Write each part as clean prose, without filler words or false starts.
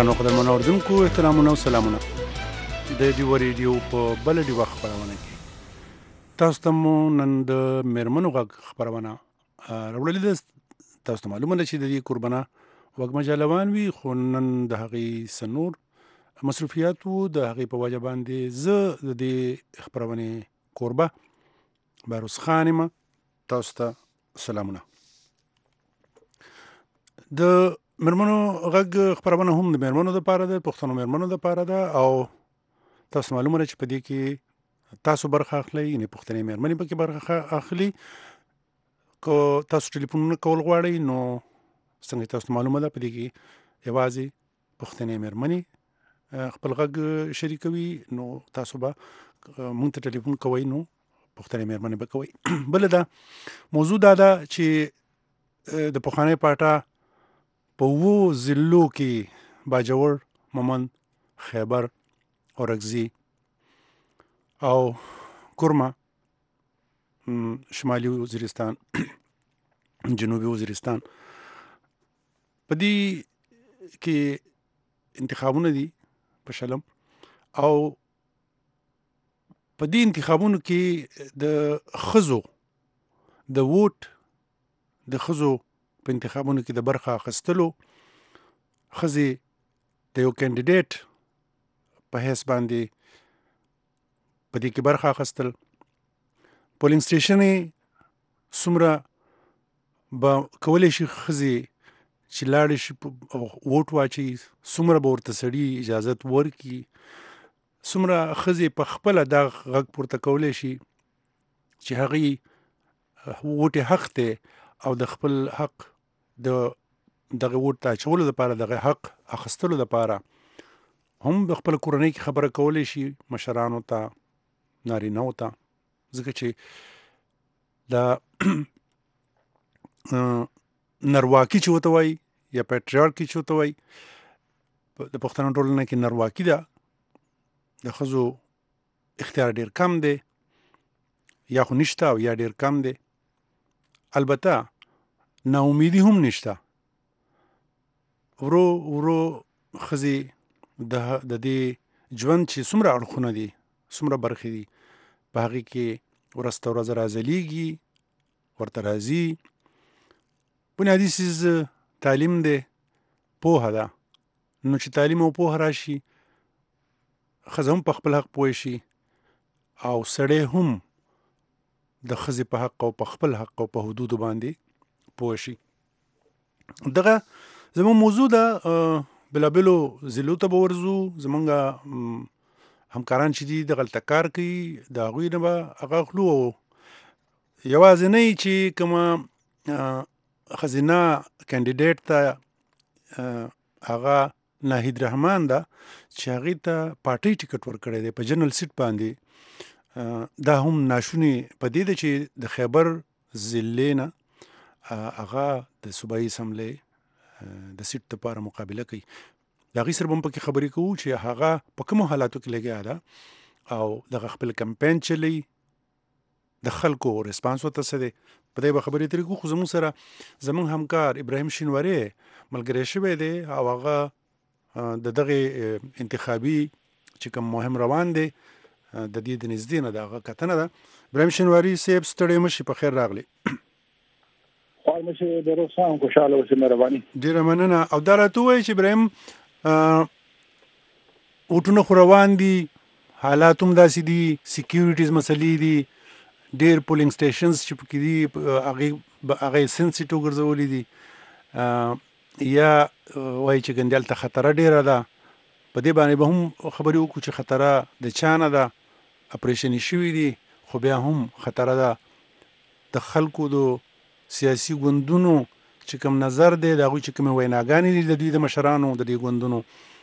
ګرانو قدرمنو اردوونکو احترامونه او سلامونه د ډیو ریډیو په بل ډیو خبرونه کې تاسو ته مو نن د میرمنو غږ خبرونه راوړلې ده. تاسو ته معلومه ده چې د دې قربانه وګ مجالوان وي، خو نن د هغې سنور مصروفیات وو، د هغې په وجه باندې زه د دې خبرونې کوربه باروس خان یم. تاسو ته سلامونه. د میرمنو غږ خبرونه هم د میرمنو دپاره ده، پښتنو میرمنو دپاره ده، او تاسو معلومه ده چې په دې کې تاسو برخه اخلئ، یعنې پښتنې میرمنې پکې برخه اخلي. که تاسو ټلیفونونه کول غواړئ نو څنګه تاسو معلومه ده په دې کې یوازې پښتنې میرمنې خپل غږ شریکوي، نو تاسو به مونږ ته ټلیفون کوئ نو پښتنې میرمنې به کوئ. بله دا موضوع دا ده چې د پخوانۍ پاټا په 7 ضلعو کې باجوړ، مومند، خیبر، اورکزي او کورما، شمالي وزیرستان، جنوبي وزیرستان، په دې کې انتخابونه دي په شلم، او په دې انتخابونو کې د ښځو د ووټ د ښځو په انتخابونو کې د برخه اخیستلو، ښځې د یو کینډیډیټ په حیث باندې په دې کې برخه اخیستل، پولینګ سټیشن یې څومره به کولی شي ښځې چې لاړې شي ووټ واچوي، څومره به ورته سړي اجازت ورکړي، څومره ښځې په خپله دا غږ پورته کولی شي چې هغې ووټ حق دی، او د خپل حق د دغه ووټ د اچولو لپاره، دغه حق اخیستلو لپاره هم د خپل کورنۍ کې خبره کولی شي مشرانو ته، نارینهو ته، ځکه چې دا نرواکي چې ورته وایي یا پیټریارکي چې ورته وایي، د پښتنو ټولنه کې نرواکي ده، د ښځو اختیار ډېر کم دی، یا خو نشته او یا ډېر کم دی. البته ناامیدي هم نشته. ورو ورو ښځې د دې ژوند چې څومره اړخونه دي، څومره برخې دي، په هغې کې ورځ ته ورځ راځلیږي، ورته راځي. بنیادي څیز تعلیم دی، پوهه ده. نو چې تعلیم او پوهه راشي، ښځه هم په خپل حق پوه شي، او سړی هم د ښځې په حق او په خپل حق او په حدودو باندې پوه شي. دغه زموږ موضوع ده. بېلابېلو ضلعو ته به ورځو، زمونږ همکاران چې دي دغلته کار کوي، د هغوی نه به هغه اخلو، او یوازینۍ چې کومه ښځینه کینډیډیټ ته هغه ناهید رحمان ده چې هغې ته پارټۍ ټکټ ورکړی دی په جنرال سیټ باندې. دا هم ناشونې په دې ده چې د خیبر ضلعې نه هغه د صوبایي اسمبلۍ د سیټ لپاره مقابله کوي. د هغې سره به هم پکې خبرې کوو چې هغه په کومو حالاتو کې لګیا ده، او دغه خپل کمپین چلی، د خلکو ریسپانس ورته څه دی، په دې به خبرې ترې کوو. خو زموږ سره زموږ همکار ابراهیم شینواری ملګری شوی دی، او هغه د دغې انتخابي چې کوم مهم روان دی د دې د نږدې نه د هغه کتنه ده. ابراهیم شینواري صاحب ستړی مه شي، په خیر راغلی. خوای مشه بیروز خان، خوشحاله اوسئ، مهرباني. ډېره مننه. او دا راته ووایي چې ابراهیم ووټونه خو روان دي، حالات هم داسې دي، سیکیورټیز مسلې دي، ډېر پولینګ سټیشنز چې پکې دي هغه سنسیټیو ګرځولي دي، یا وایي چې ګندې هلته خطره ډېره ده. په دې باندې به هم خبرې وکړو چې خطره د چا نه ده، اپریشنې شوي دي، خو بیا هم خطره ده د خلکو د سیاسي ګوندونو چې کوم نظر دی، د هغوی چې کومې ویناګانې دي د دوی د مشرانو د دې ګوندونو،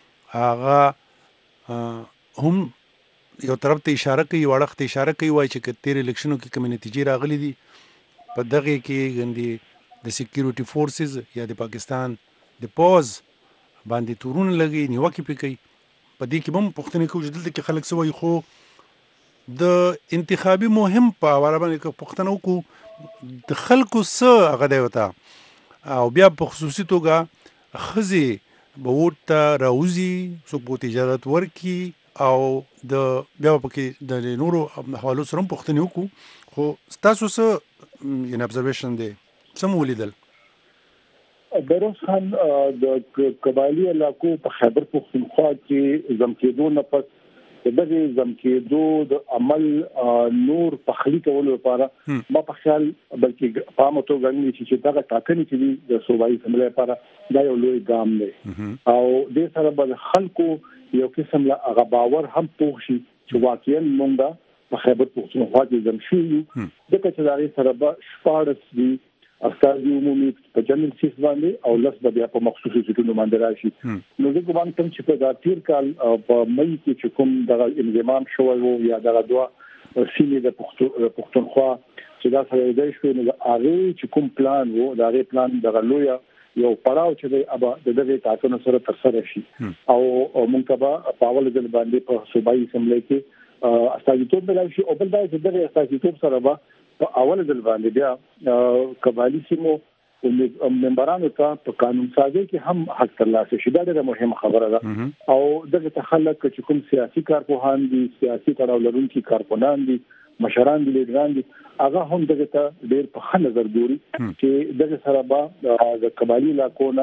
هغه هم یو طرف ته اشاره کوي، یو اړخ ته اشاره کوي، وایي چې که تېر الیکشنو کې کومې نتیجې راغلي دي، په دغې کې ګندې د سیکیورټي فورسز یا د پاکستان د پوځ باندې تورونه لګي، نیوکې پې کوي. په دې کې به هم پوښتنې کوو چې دلته کې خلک څه وایي. خو د انتخابي مهم په حواله باندې که پوښتنه وکړو د خلکو څه هغه دی ورته، او بیا په خصوصي توګه ښځې به ورته راوځي څوک به اجازه ورکړي او د بیا پکې د نورو حوالو سره پوښتنه وکړو خو تاسو څه ان ابزرویشن دی څه مو ولیدل بیروز خان د قبایلی علاقو په خیبر پختونخوا کې زمکېدو نه پس دغه زمکېدو د عمل نور پخلی کولو لپاره ما په خیال بلکې پامتو غني چې دغه ټاکنې چې د صوبایي سملې لپاره دا یو لوی ګام دی او د سره بل خلکو یو قسم لا هغه باور هم پوښ شي چې واقعا مونږ په خیبر پختونخوا کې زمشي یو دغه چې دغه سره به شپارس دي استادي عمومي په جنرال سیس باندې او لس بیا په مخصوصي سټونو باندې راشي نو زه ګومان کوم چې په دا تیر کال په مې کې چې کوم دغه انضمام شوی وو یا دغه دوا سیمې د پښتونخوا چې دا سره د شوی نو هغه چې کوم پلان وو دا غي پلان دغه لویا یو پړاو چې ابا دغه تاسو سره تر سره شي او مونږ به په اول ځل باندې په صوبایي اسمبلی کې استازیتوب بلای شي او بل دا چې دغه استازیتوب سره به په اول ځل باندې بیا قبایلی سیمو او ممبرانو ته په قانون سازي کې هم حق ترلاسه شي دا ډېره مهمه خبره ده او دغه تخلق چې کوم سیاسي کارپوهان دي سیاسي تړاو لرونکي کارپوهان دي مشران دي لیډران دي هغه هم دغه ته ډېر په ښه نظر ګوري چې دغه سره به د قبایلی علاقو نه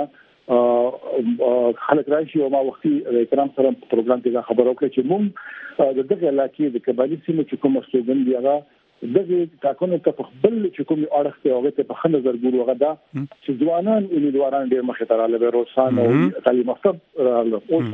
خلک راشي او ما وختي احترام سره پروګرام کې خبرو کړې چې موږ دغه علاقې د قبایلی سیمو چې کوم مسؤلین دي هغه دغه تاکونه ته خپل چې کوم اړخته هغه ته په خنده زرګور وغه دا چې ځوانان امیدواران ډېر مخه تر علاوه روسان او تعلیم مکتب اوس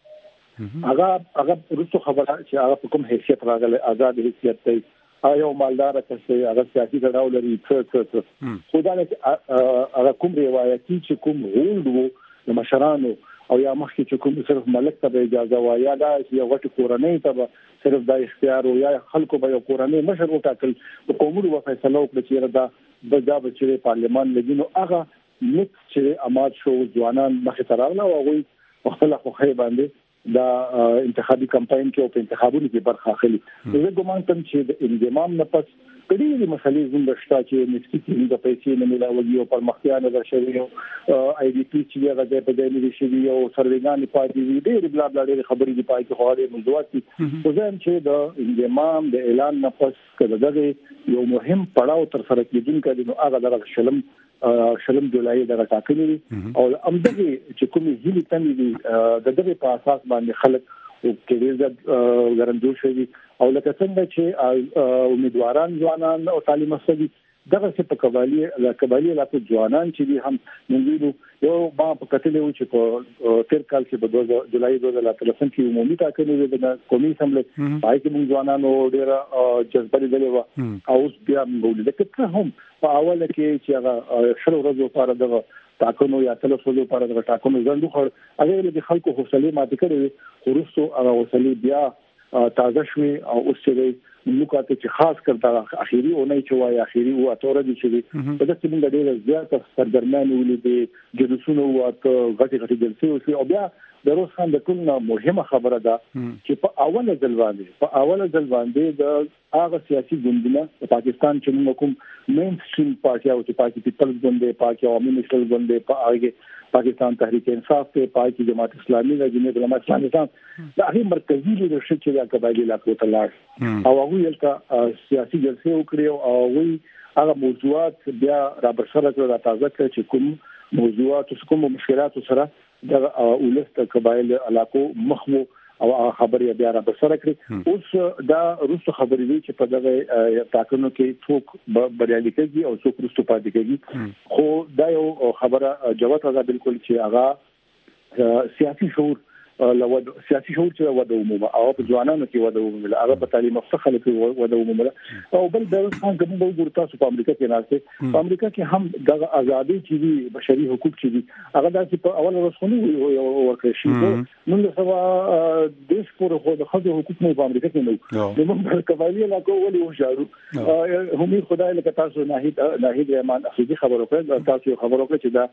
هغه رسو خبره چې هغه کوم حیثیت راغله آزاد حیثیت دی آیا مالدار کسي هغه سیاسي تړاو لري څه خدای نه هغه کوم روایتي چې کوم هولډ وو د مشرانو او یا مخکې چې کوم صرف ملک ته اجازه وایا دا چې یو غټ کورنۍ ته صرف د اختیار او یا خلکو به یو کورنۍ مشر وټاکل په کومو فیصله وکړي چې دا بچي پارلمان لګینو هغه نت چې اماد شو ځوانان مخه تراوله او هغه مختلف خو باندې دا انتخابي کمپاین کې او په انتخابونو کې برخه اخلي زه ګومان کوم چې د انضمام نه پس کډيري مسلې زنده شته چې نفسي کې د پیسې نه ملاوي او پرمختیا نه درشوي او آی ډي پی چې هغه په دې نه شي او سروېګان پاتې وي ډېر بلا بلا ډېر خبرې دی پای کې خوارې موضوعات دي خو ځم چې د انضمام د اعلان نه پس کله دغه یو مهم پړاو تر سره کېدونکو نو هغه د شلم جولای دغه ټاکنې او امدغه چې کومې هلي تمې دي د دغه په اساس باندې خلک او کې عزت ګرځول شي او لکه څنګه چې امیدواران ځوانان او تعلیم مسلې دغه څه په قبایلی علاقو ځوانان چې دي هم موږ یو با په کتلې و چې په تیر کال کې په 2 جولای 2013 کې عمومي ټاکنې د قومي اسمبلی پای کې موږ ځوانانو ډېر جذبه لري او اوس بیا موږ د کته هم په اوله کې چې هغه شلو ورځې لپاره دغه تاکونو یا تلفظ لپاره د ټاکنو ځندو خور هغه د خلکو حوصله ماته کړې ورستو هغه حوصله بیا تازه شوي او اوس چې موږ ته چې خاص کړه اخیری اونۍ چې وای اخیری او اتوره دي چې په دغه موږ ډېر زیات سرګرمانه ولیدې جلوسونه او غټي جلسې او بیا د روز خان د ټول مهمه خبره ده چې په اوله ځل باندې د هغه سیاسي ګوندونه په پاکستان چې موږ کوم مین سټریم پارټي او چې پاکستان پیپلز ګوند پاکي عوامي نېشنل ګوند په هغه پاکستان تحریک انصاف ته پاکي جماعت اسلامي د جمعیت علماء اسلامي دا هغه مرکزی لیدرشپ چې د قبایلی علاقو ته لاړ او هغه یلته سیاسي جلسې وکړي او هغه موضوعات بیا را برسره کړل تازه کړ چې کوم موضوعات کوم مشکلات سره د اولست قبایل علاقو مخمو او خبرې بیا را بسره کړې اوس دا روسو خبرې دي چې په دغه تاکنو کې څوک بریالي کېږي او څوک روسو پاتې کېږي خو دا یو خبره جواب راځي بالکل چې هغه سیاسي شعور چې وده عموما او په ځوانانو کې وده عموما هغه په تعلیم مفتخله کې وده عموما او بل د څنګه کوم وګور تاسو په امریکا کې راځي په امریکا کې هم د ازادي چې دي بشري حقوق چې دي هغه د اول ورسونه ورکړي شي نو له سبا دیش پر خو د خځو حقوق نه په امریکا کې نه موږ د قبایلی علاقو ولې وشارو همي خدای له تاسو ناهید رحمان اخیری خبرو کړ تاسو خبرو کړ چې دا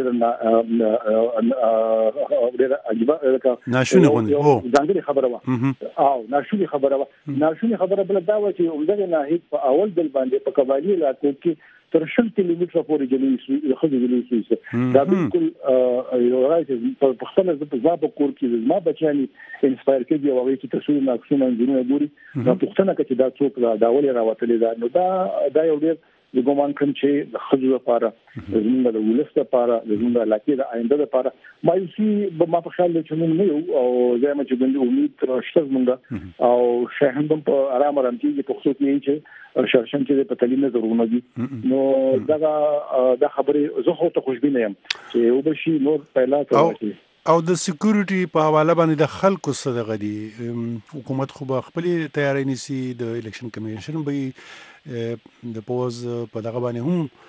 ډېر عجیب ناشونی غونډه ځانګړي خبره وا او ناشونی خبره بل دا و چې عمده ناهید په اول ځل باندې په قبایلی علاقو کې تر 100 کیلومتره پورې جلوي د خځو جلوي سوي دا بالکل یو راځي په خپل ځاب کور کې زما بچیانی انسپایر کوي او هغه چې تاسو نه اکسونه انجینر ګوري دا پښتنه کې دا څوک دا ولې راوتلې دا نو دا یو ډېر د ګومان کوم چې د خځو لپاره زموږ د ولست لپاره زموږ د علاقې د آینده لپاره مایوسي به ما په خیال کې موږ نه یو او زه مې چې ګندې امید شته موږ او شاهندم په آرام کې په خصوص کې چې شرشن چې په تعلیم ضرورونه دي نو دا خبره زه خو ته خوشبینه یم چې وبشي نور پیدا کوي او د سکیورټي په حواله باندې د خلکو صدقه دي حکومت خو به خپل تیاری نیسي د الیکشن کمیشن به د پوز په دغه باندې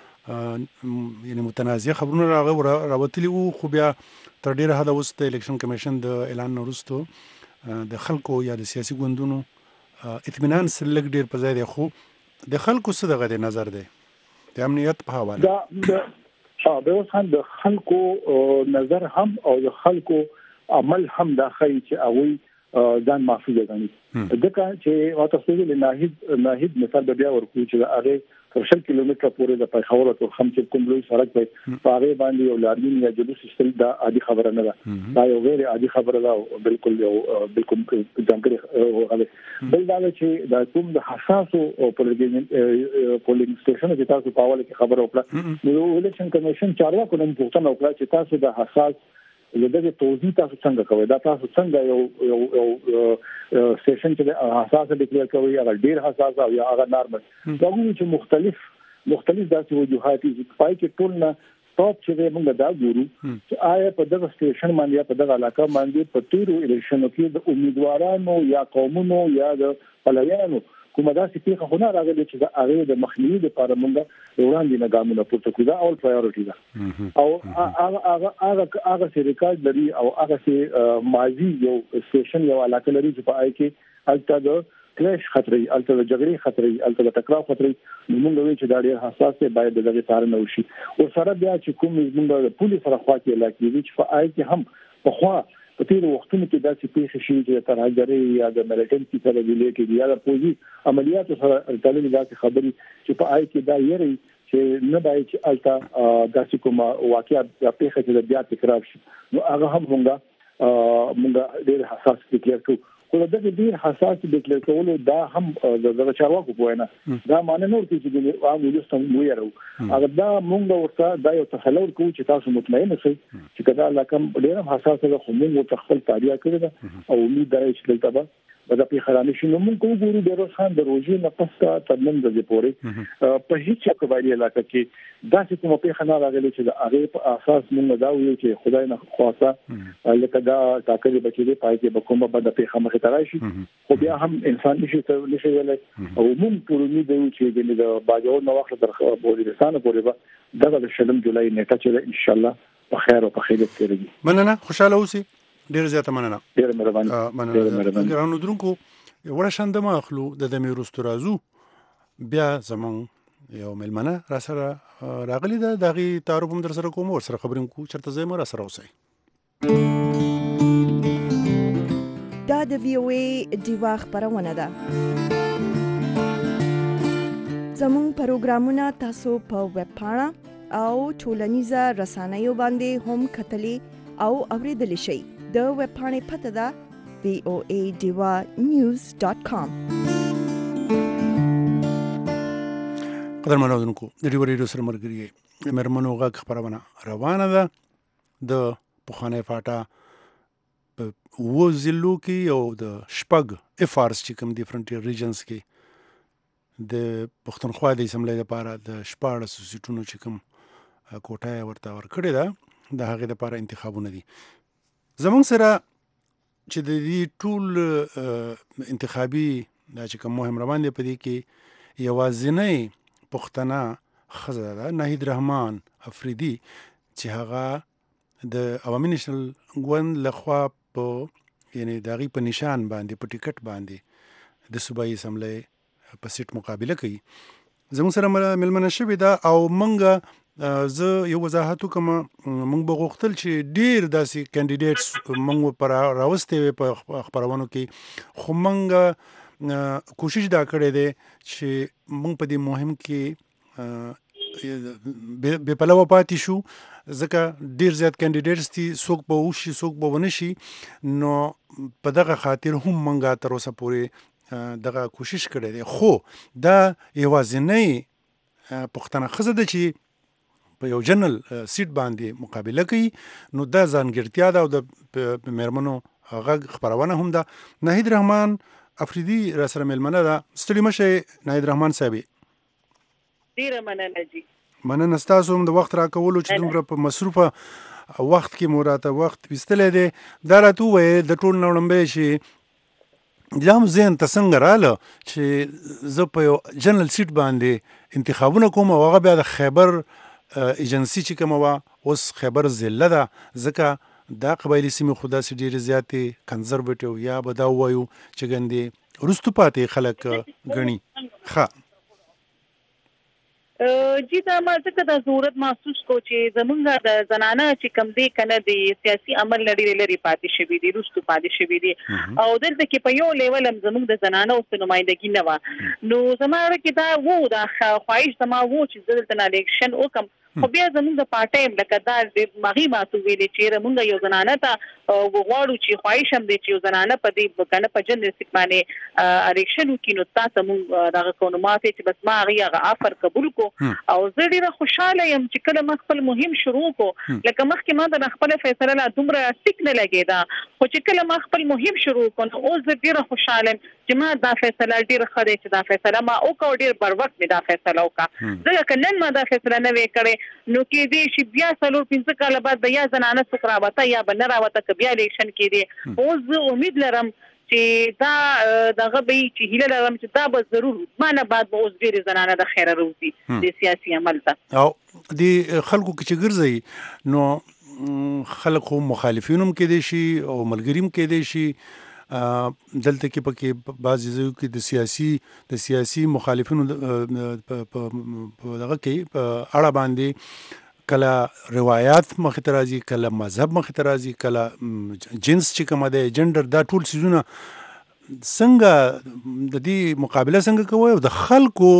هم یعنی متنازع خبرونه راوتلي وو خو بیا تر ډیره حد اوس د الیکشن کمیشن د اعلان وروسته د خلکو یا د سیاسي ګوندونو اطمینان سلګ ډیر په ځای دی خو د خلکو صدقه دی نظر دی د امنیت په حواله به اوس هم د خلکو نظر هم او د خلکو عمل هم دا خی چې هغه ځان معفو غني ځکه چې تاسو له ناهید مثال بیا ورکو چې هغه 100 کیلومتره پورې د پېښور او خم چې کوم لوی سړک په هغه باندې یو لارین یا جلوس سیستم دا عادي خبره نه ده دا یو غیر عادي خبره ده بالکل ځانګړي هغه بل دا چې دا کوم د حساسو پولینګ سټیشن چې تاسو په اول کې خبره وکړه نو الیکشن کمیشن چارواکو نن پوښتنه وکړه چې تاسو د حساس لدغه توضیح تاسو څنګه کوي دا تاسو څنګه یو سیشن چې حساسه ډیکلیئر کوي هغه ډیر حساس او یا هغه نارمل دا کوم چې مختلف داسې وجوهات دي پای کې ټول نه ټاپ چې موږ دا ګورو چې آیا په دغه سټیشن باندې په دغه علاقه باندې په تیرو الیکشنو کې د امیدوارانو یا قومونو یا د پلویانو کومه داسې پیښه خو نه راغلي چې د هغه د مخنیوي لپاره موږ وړاندې نه ګامونه پورته کړو دا اول پرایورټي ده او هغه چې ریکارډ لري او هغه چې ماضي یو سټیشن یو علاقه لري چې په آی کې الته د کلیش خطرې الته د جګړې خطرې الته د ټکراو خطرې موږ وی چې دا ډېر حساس دی باید دغه څارنه وشي او سره بیا چې کوم موږ د پولیس سره خوا کې علاقې چې په آی کې هم په خوا په تیر وختونو کې داسې پیښې شي چې ترهګرۍ یا د ملیټنټي سره ریلیټډ یا د پوځي عملیاتو سره تړلې داسې خبرې چې په آی کې دا یری چې نه باید چې الته داسې کوم واقعیا یا پیښه چې بیا تکرار شي نو هغه هم موږ ډېر حساس ډیکلیئر کوو خو د دې ډیر حساس ډیکلیئر کولو دا هم د چارواکو په وینا دا معنی نه ورته چې د عام ولستم ویرو هغه دا موږ ورته دا یو تخلور کوو چې تاسو مطمئن شئ چې کدا لکه ډیر حساس ده خو موږ تخفل تاریخ کړی ده او امید ده چې دلته به دا په خرانه شي نو موږ ګورو د روز خان د روزي نه پسته ترنن د پورې په هیڅ قبایلی علاقه کې داسې کومه پیښه نه راغلي چې د هغه په اساس موږ دا ویو چې خدای نه خواصه لکه دا ټاکلي بچی دی پای کې به کومه بد پیښه مخ ته راشي خو بیا هم انسان نشي ویلای او موږ پر امید یو چې د باجوړ نو وخت تر بودرستان پورې به دغه د 7 جولای نیټه چې ان شاء الله په خیر او په خیریت تیریږي مننه خوشاله اوسئ ډیر زیاته مننه ډیر مهرباني ګرانو درونکو وړه شاند ما اخلو د دمه روستو رازو بیا زمون یو ملمنه را سره راغلی دا دغه تعارف هم در سره کوم ور سره خبرم کو چرته زما را سره اوسئ دا د وی او ای دیوا خبرونه ده زمون پروګرامونه تاسو په ویب پاڼه او ټولنیزه رسنیو باندې هم کتلی او اوریدل شئ د ویب پاڼې پته ده voadivanews.com قدرمنو دونکو د ډیو ریډیو سره مرګري مرمنو غږ خبرونه روانه ده د پخوانه فاټا په وزلو کې او د شپږ افارس چې کوم دی فرنټیر ریجنز کې د پښتونخوا د اسمبلی لپاره د شپاړس سیټونو چې کوم کوټه ورته ورکړې ده د هغه لپاره انتخابونه دي زمونږ سره چې د دې ټول انتخابي دا چې کوم مهم روان دی په دې کې یوازینی پښتنه ښځه ده ناهید رحمان افریدي چې هغه د عوامي نېشنل ګوند لخوا په یعنی د هغې په نشان باندې په ټیکټ باندې د صوبایي اسمبلی په سیټ مقابله کوي زموږ سره ملمنه شوې ده او موږ زه یو وضاحت کوم موږ به غوښتل چې ډیر داسې کینډیډیټس موږ پر راوستي په خبرونو کې خو موږ کوشش دا کړې ده چې موږ په دې مهم کې به پلوه پاتې شو ځکه ډیر زیات کینډیډیټس دي څوک به وشي څوک به ونه شي نو په دغه خاطر هم منګه تر اوسه پورې دغه کوشش کړی دی خو دا یوازینی پښتنه ښځه ده چې په یو جنرال سیټ باندې مقابله کوي نو دا ځانګړتیا ده او د میرمنو غږ خپرونه هم ده. ناهید رحمان افریدي را سره مېلمنه ده. ستړي مشه ناهید رحمان صاحب. ډیره مننه جی. مننه ستاسو هم د وخت راکولو چې دومره په مصروفه وخت کې مو راته وخت ویستلی دی. دا راته ووایې د ټول نه وړاندې چې دا هم ذهن ته څنګه راله چې زه په یو جنرال سیټ باندې انتخابونه کوم او هغه بیا د خیبر ایجنسي چې کومه وه اوس خیبر ضلع ده ځکه دا قبایلي سیمې خو داسې ډېرې زیاتې کنزرویټیو یا به دا ووایو چې ګندې وروستو پاتې خلک ګڼي. ښه جی دا ما ځکه دا ضرورت محسوس کو چې زمونږ د زنانه چې کم دی کنه د سیاسي عمل لري لري پاتې شوی دي وروستو پاتې شوی دي او دلته کې په یو لیول هم زمونږ د زنانه او نمائندګي نه و نو زموږ کې دا وو دا خواهش زما وو چې دلته نه الیکشن وکم خو بیا زمونږ د پارټایم لکه دا د مغي ماتو ویلې چې مونږ یو زنانه ته وغواړو چې خواهش هم دی چې یو زنانه په دې کنه په جن سیټ باندې الیکشن وکړي نو تاسو مونږ دغه کوم ماته چې بس ما هغه افر قبول کو او زه ډیره خوشاله یم چې کله ما خپل مهم شروع کو لکه مخکې ما د خپل فیصله لا دومره ټیک نه لګیدا خو چې کله ما خپل مهم شروع کو نو زه ډیره خوشاله چې ما دا فیصله ډیره خره چې دا فیصله ما او کو ډیر بر وخت می دا فیصله وکا ځکه کنن ما دا فیصله نه وکړې نو کې دې شي بیا څلور 15 کال بعد بیا زنانه څوک راوته یا بنه راوته ک بیا الیکشن کې دي او زه امید لرم چې دا دغه به چې هیله لرم چې دا به ضرور مانه بعد به اوس ډېر زنانه د خیره روزي د سیاسي عمل ته او د خلکو کې چې ګرځي نو خلک هم مخالفین هم کېدی شي او ملګری هم کېدی شي دلته کې پکې بعضې ځایو کې د سیاسي مخالفینو په دغه کې په اړه باندې کله روایات مخې ته راځي کله مذهب مخې ته راځي کله جنس چې کومه دی جنډر دا ټول څیزونه څنګه د دې مقابله څنګه کوئ او د خلکو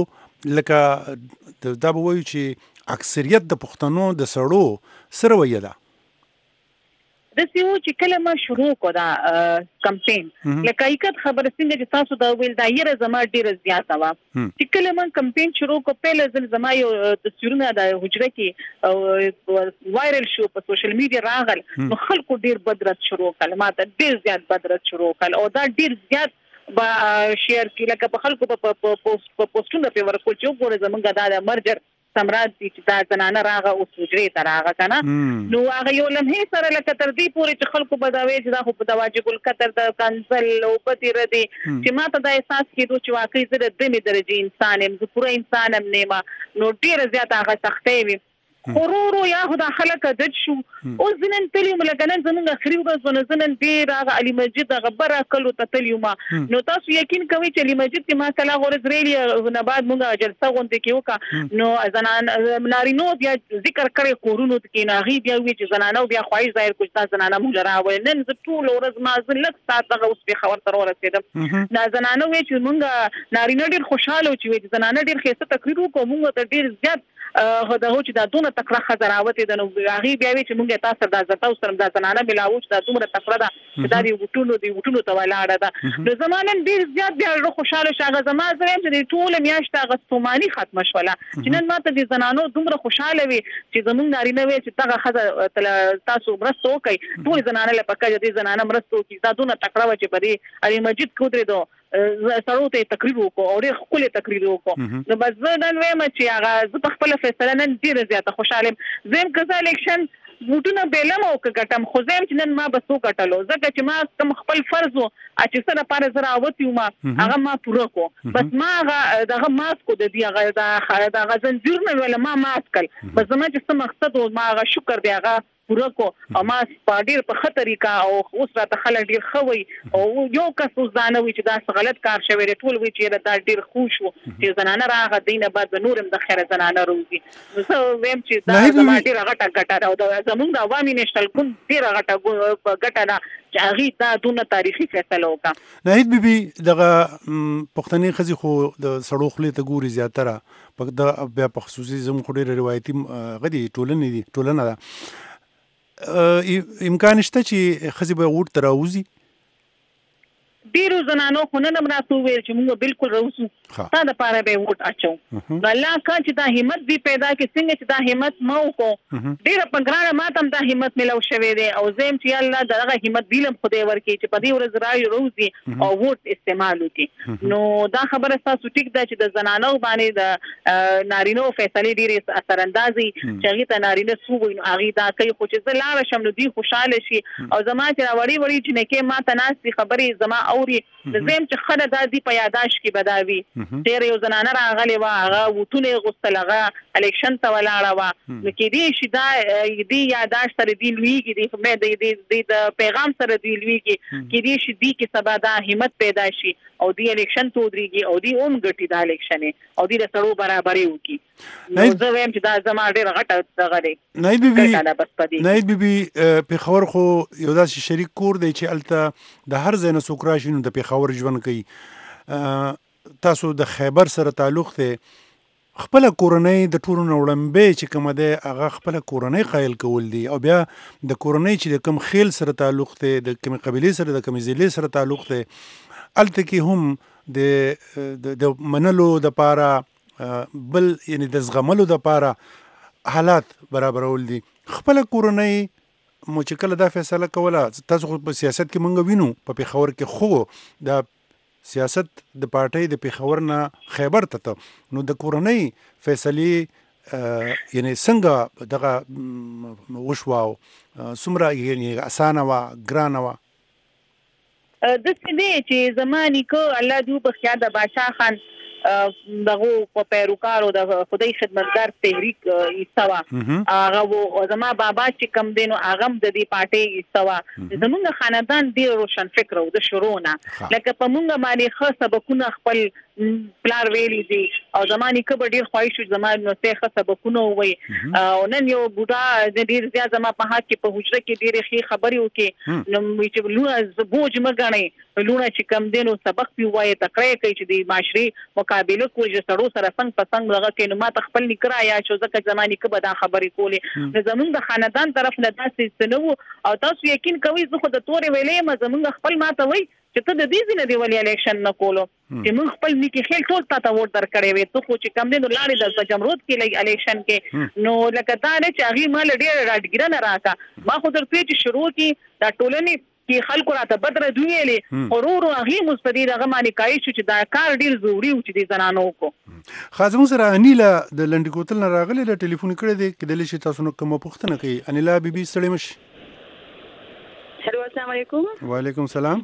لکه دا به وایو چې اکثریت د پښتنو د سړو څه رویه ده د سیو چې کله ما شروع کو دا کمپین لکه حقیقت خبر څنګه چې تاسو دا ویل دا یره زما ډیره زیاته و چې کله ما کمپین شروع کو په لزل زما یو تصویرونه د حجره کې وایرل شو په سوشل میډیا راغل نو خلکو ډیر بدرت شروع کړه ما ته ډیر زیات بدرت شروع کړه او دا ډیر زیات با شیر کې لکه په خلکو په پوسټونو په ورکول چې وګوره زمونږ دا مرجر سمراد دي چې دا زنانه راغه او سوجري ته راغه کنه نو هغه یو لمحه سره لکه تر دې پورې چې خلکو بداوي چې دا خو په واجب القطر د کنسل او پتی ردي چې ما ته دا احساس کېدو چې واقعي زه د دمه درجه انسان يم زه پوره انسان هم نیمه نو ډیر زیات هغه سختي وي خورورو یا خدا خلک دج شو او زنن تلیوم لګنن زمونږ اخري ورځ زنن ډیر هغه علي مسجد هغه بره کلو ته تلیوم نو تاسو یقین کوئ چې علي مسجد کې ما کله غوړ زریلی نه بعد مونږه جلسه غونډه کې وکا نو زنان نارینو بیا ذکر کړي قرونو کې ناغي بیا وی چې زنانو بیا خوای ظاهر کوم تاسو زنانه مونږ راوړل نن زه ټول ورځ ما زلت سات دغه اوس په خبر تر ورسېدم دا زنانو وی چې مونږه نارینو ډیر خوشاله چې وی زنانه ډیر خسته تقریر وکړو مونږ ته ډیر زیات هدا هو چې دا دونه تکړه خزراوت د نو هغه بیا وی چې مونږه تاسو د زتا سره د زنانه ملاو چې دا دومره تکړه ده چې دا دی وټونو ته ولاړه ده نو زمانن ډیر زیات بیا خوشاله شاغه زما زرم چې ټول میاشت غستومانی ختم شوله چې نن ماته د زنانو دومره خوشاله وي چې زمونږ نارینه وی چې تاغه خزر تاسو مرستو کوي ټول زنانه لپاره د زنانه مرستو کې دا دونه تکړه و چې په دې علي مسجد کو درې دو سړو ته تقریر وکړو او ډېر خپل تقریر وکړو نو بس زه نن وایم چې هغه زه په خپل فیصله نن ډېر زیاته خوشاله زم کزا الیکشن وټونه بیلم او کټم خو زم چې نن ما بسو کټلو ځکه چې ما کوم خپل فرض او چې سره پاره زرا اوتی ما هغه ما پوره کو بس ما هغه دغه ماس کو د دې هغه د غزنجیر نه ولا ما ماس کړ بس زما چې څه مقصد او ما هغه شکر دی هغه پوره کو او ما په ډیر په خطرېکا او اوس راته خلک ډیر خوي او یو کس اوس ځانه وي چې دا غلط کار شوی دی ټول وی چې دا ډیر خوش وو چې زنانه راغه دینه بعد نورم د خیره زنانه روزي نو څه ویم چې دا زما ډیر غټه او زمونږ د عوامي نشل کوم ډیر غټه نه چې هغه دا دونه تاریخي فیصله وکړه. ناهید بیبي دغه پښتني خزي خو د سړو خلې ته ګوري زیاتره په د بیا په خصوصي زموږ خو ډېر روایتي غدي ټولنه ده امکان شته چې خزي به ووټ ته راوځي ډیرو زنانو خو نن مراتو ویل چې موږ بالکل راوځو تا د پاره به ووټ اچو الله کا چې دا همت دی پیدا کې څنګه چې دا همت مو کو ډیر په ګرانه ماتم دا همت ملو شوی دی او زم چې الله دغه همت بیلم خدای ورکي چې په دې ورځ راي روزي او ووټ استعمال وکړي نو دا خبره تاسو ټیک ده چې د زنانو باندې د نارینو فیصله ډیره اثر اندازي چې هغه ته نارینه سو وي نو هغه دا کوي خو چې زلاره شم نو دی خوشاله شي او زما چې وړي چې نه کې ما تناسي خبرې زما اوري زم چې خله د دې په یاداش کې بداوي ډېر یو زنانه راغلی و هغه وټونه غوستلغه الیکشن ته ولاړه و نو کې دې شي دا دې یاداش سره دی لویږي دې د پیغام سره دی لویږي کې دې شي دې کې سبا دا همت پیدا شي او دې الیکشن ته ودرېږي او دې اوم ګټي دا الیکشن او دې د سړو برابرۍ وکړي نو زه وایم چې دا زما ډېر غټه دغه دی. ناهید بیبي پېښور خو یو داسې شریک کور دی چې هلته د هر ځای نه څوک راشي نو د پېښور ژوند کوي. تاسو د خیبر سره تعلق دی خپل کورنۍ د ټولو نه وړاندې چې کومه ده هغه خپل کورنۍ قایل کول دي او بیا د کورنۍ چې د کوم خیل سره تعلق دی د کوم قبیلې سره د کوم ضلع سره تعلق دی الته کې هم د منلو د پاره بل یعنی د زغملو د پاره حالات برابرول دي. خپل کورنۍ مو چې کله دا فیصله کوله تاسو په سیاست کې مونږ وینو په پېښور کې خو د سیاست د پارټۍ د پېښور نه خیبر ته نو د کورنۍ فیصلې یعنی څنګه دغه وشواو څومره یعنی اسانه وه ګرانه وه داسې دی چې زماني که الله دې وبخښي د باچا خان دغه په پیروکارو د خدای خدمتګار تحریک ایستوا هغه زما بابا چې کم دینو هغه د دې پارټۍ ایستوا زمونږ خاندان ډیر روشن فکر او د شروعونه لکه په مونږ باندې خاصه سبقونه خپل پلار ویلي دي او زماني کبه ډیر خواهش زمانه نو څه سبقونه وي او نن یو بوډا د ډیر زیات زما په حق کې په حجره کې ډیر ښه خبرې وکي نو چې لونه بوج مګنی لونه چې کم دینو سبق پی وایي تقریر کوي چې د معاشري مقابله کوي چې سړو سره څنګه پسنګ لغه کې نو ما خپل نکرا یا شو ځکه زماني کبه دا خبرې کولې نو زمونږ د خاندان طرف نه داسې سنو او تاسو یقین کوئ زه خو د تورې ویلې ما زمونږ خپل ماته وای چې ته د دې ځینې دی ولې الیکشن نه کولو چې موږ خپل نیکی خیل ټول ته ووټ درکړې وې ته خو چې کم دی نو لاړې د جمهوریت کې لګ الیکشن کې نو لکه دا نه چې هغه مال ډېر راډګرنه راکا ما خو درته چې شروع کی دا ټولنې کې خلکو راته بدر دویلې غرور هغه مستدید هغه معنی کوي چې دا کار ډیر ضروری و چې د زنانو کو خازم سره انیلا د لنډ کوتل نه راغلی له ټلیفون کړی دی کله چې تاسو نو کوم پوښتنه کوي انیلا بیبي سړی مش هلو السلام علیکم وعلیکم السلام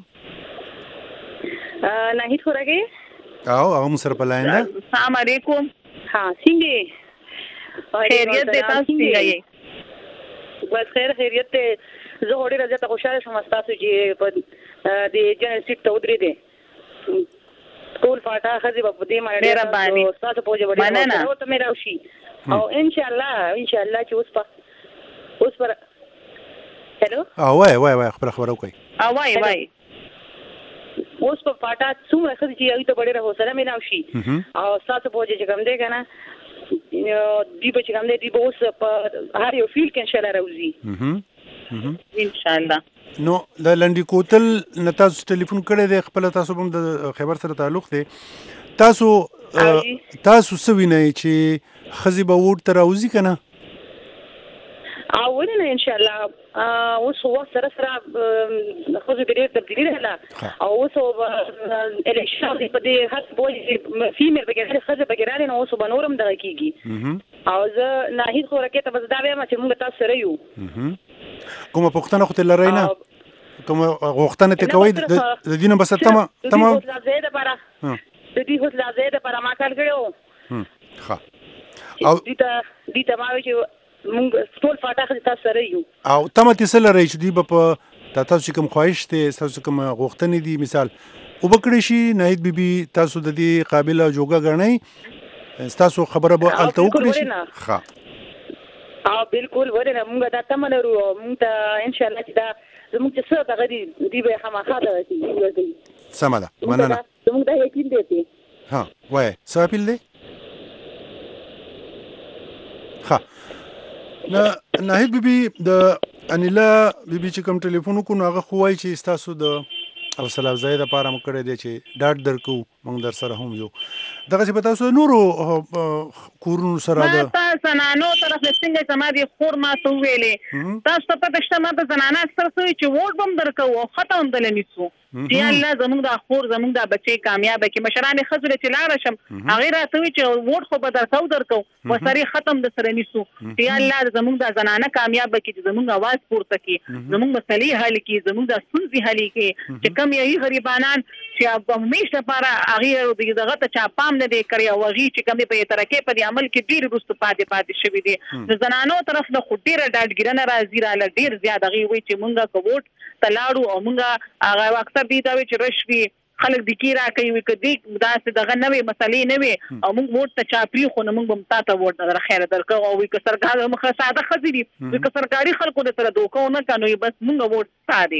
ناهید خورګي او هم سره پلاین ده السلام علیکم ها څنګه خیریت ده تاسو څنګه بس خیریت ته زه هوري راځه ته خوشاله شوم تاسو چې په دې جنرال سیټ ته ودرې دي ټول فاټا خزي په دې باندې تاسو په دې باندې نو ته مې راوشي او ان شاء الله چې اوس پر هلو وای خبر وکي وای اوس په فاټا څومره خزي چې یو ته ډېر حوصله مې راوشي او تاسو په دې چې کوم دی کنه دی په چې کوم دی اوس په هر یو فیلډ کې ان شاء الله راوځي ان شاء الله نو د لنډي کوتل نه تاسو ټلیفون کړی دی خپل تاسو هم د خیبر سره تعلق دی تاسو څه وینئ چې خزي به ووټ ته راوځي که نه ولې نه ان شاء الله اوس وخت سره خو دې ډېر تبدیلی راغله او اوس الیکشن په دې هڅ بوج فیمیل بګیرانه خزه بګیرانه نو اوس بنورم دغه کیږي او زه ناهید خو راکته بس دا وایم چې موږ تاسو سره یو کومه پښتنه خو تل لري نه کومه غوښتنه ته کوي د دینه بس تمام د دې هوت لازم ده پر ما کار کړو ها او دې ته ما چې موږ ټول فاټه تاسو سره یو او تمه تاسو لري چې دی په تاسو کوم خواهش ته تاسو کوم غوښتنې دي مثال وبکړی شي ناهید بیبي تاسو د دې قابلیت جوګه غنئ تاسو خبره به الته وکړي شي ها بالکل ورنه موږ دا تمه لرو موږ ته ان شاء الله چې دا زموږ چې څه دغه دی به خامخا راځي سمه ده مننه زموږ دا یقین دی ها وای څه اپیل دی ها ناهید بیبي د انیلا بیبي چې کوم ټلیفون کو نو هغه خوای چې تاسو د او سلام زید لپاره مو کړی دی چې ډاډ درکو موږ در سره هم یو دغه چې تاسو نورو کورونو سره د تاسو زنانو طرف څنګه سمادي خور ما ته ویلې تاسو په پښته ما ته زنانه اکثر سوي چې ووټ بم درکو او ختم دلنیسو چې الله زموږ د خور زموږ د بچي کامیاب کی مشران خزر چې لار شم هغه راته چې ووټ خو به درکو وسري ختم د سره نیسو چې الله زموږ د زنانه کامیاب کی چې زموږ आवाज پورته کی زموږ مسلې حل کی زموږ د سنځي حل کی چې کم یې غریبانان چې په همیشه لپاره هغه دغه ته چا پام نه دی کړی او هغه چې کومې په ترکه په دې عمل کې ډیر رست پاتې شوی دی د زنانو طرف له خډيره ډاډګرنه راځي را ډیر زیات هغه وی چې مونږه کووټ تلاړو او مونږه هغه اکثر دي دا چې رشوي خلک د کی را کوي کدي داسې دغه نوې مسلې نوې او موږ ووټ ته چاپری خو نه موږ هم تاسو ووټ در خیر درکو او وی که سرکار مخه ساده خزري وی که سرکاري خلکو د سره دوکو نه کنوي بس موږ ووټ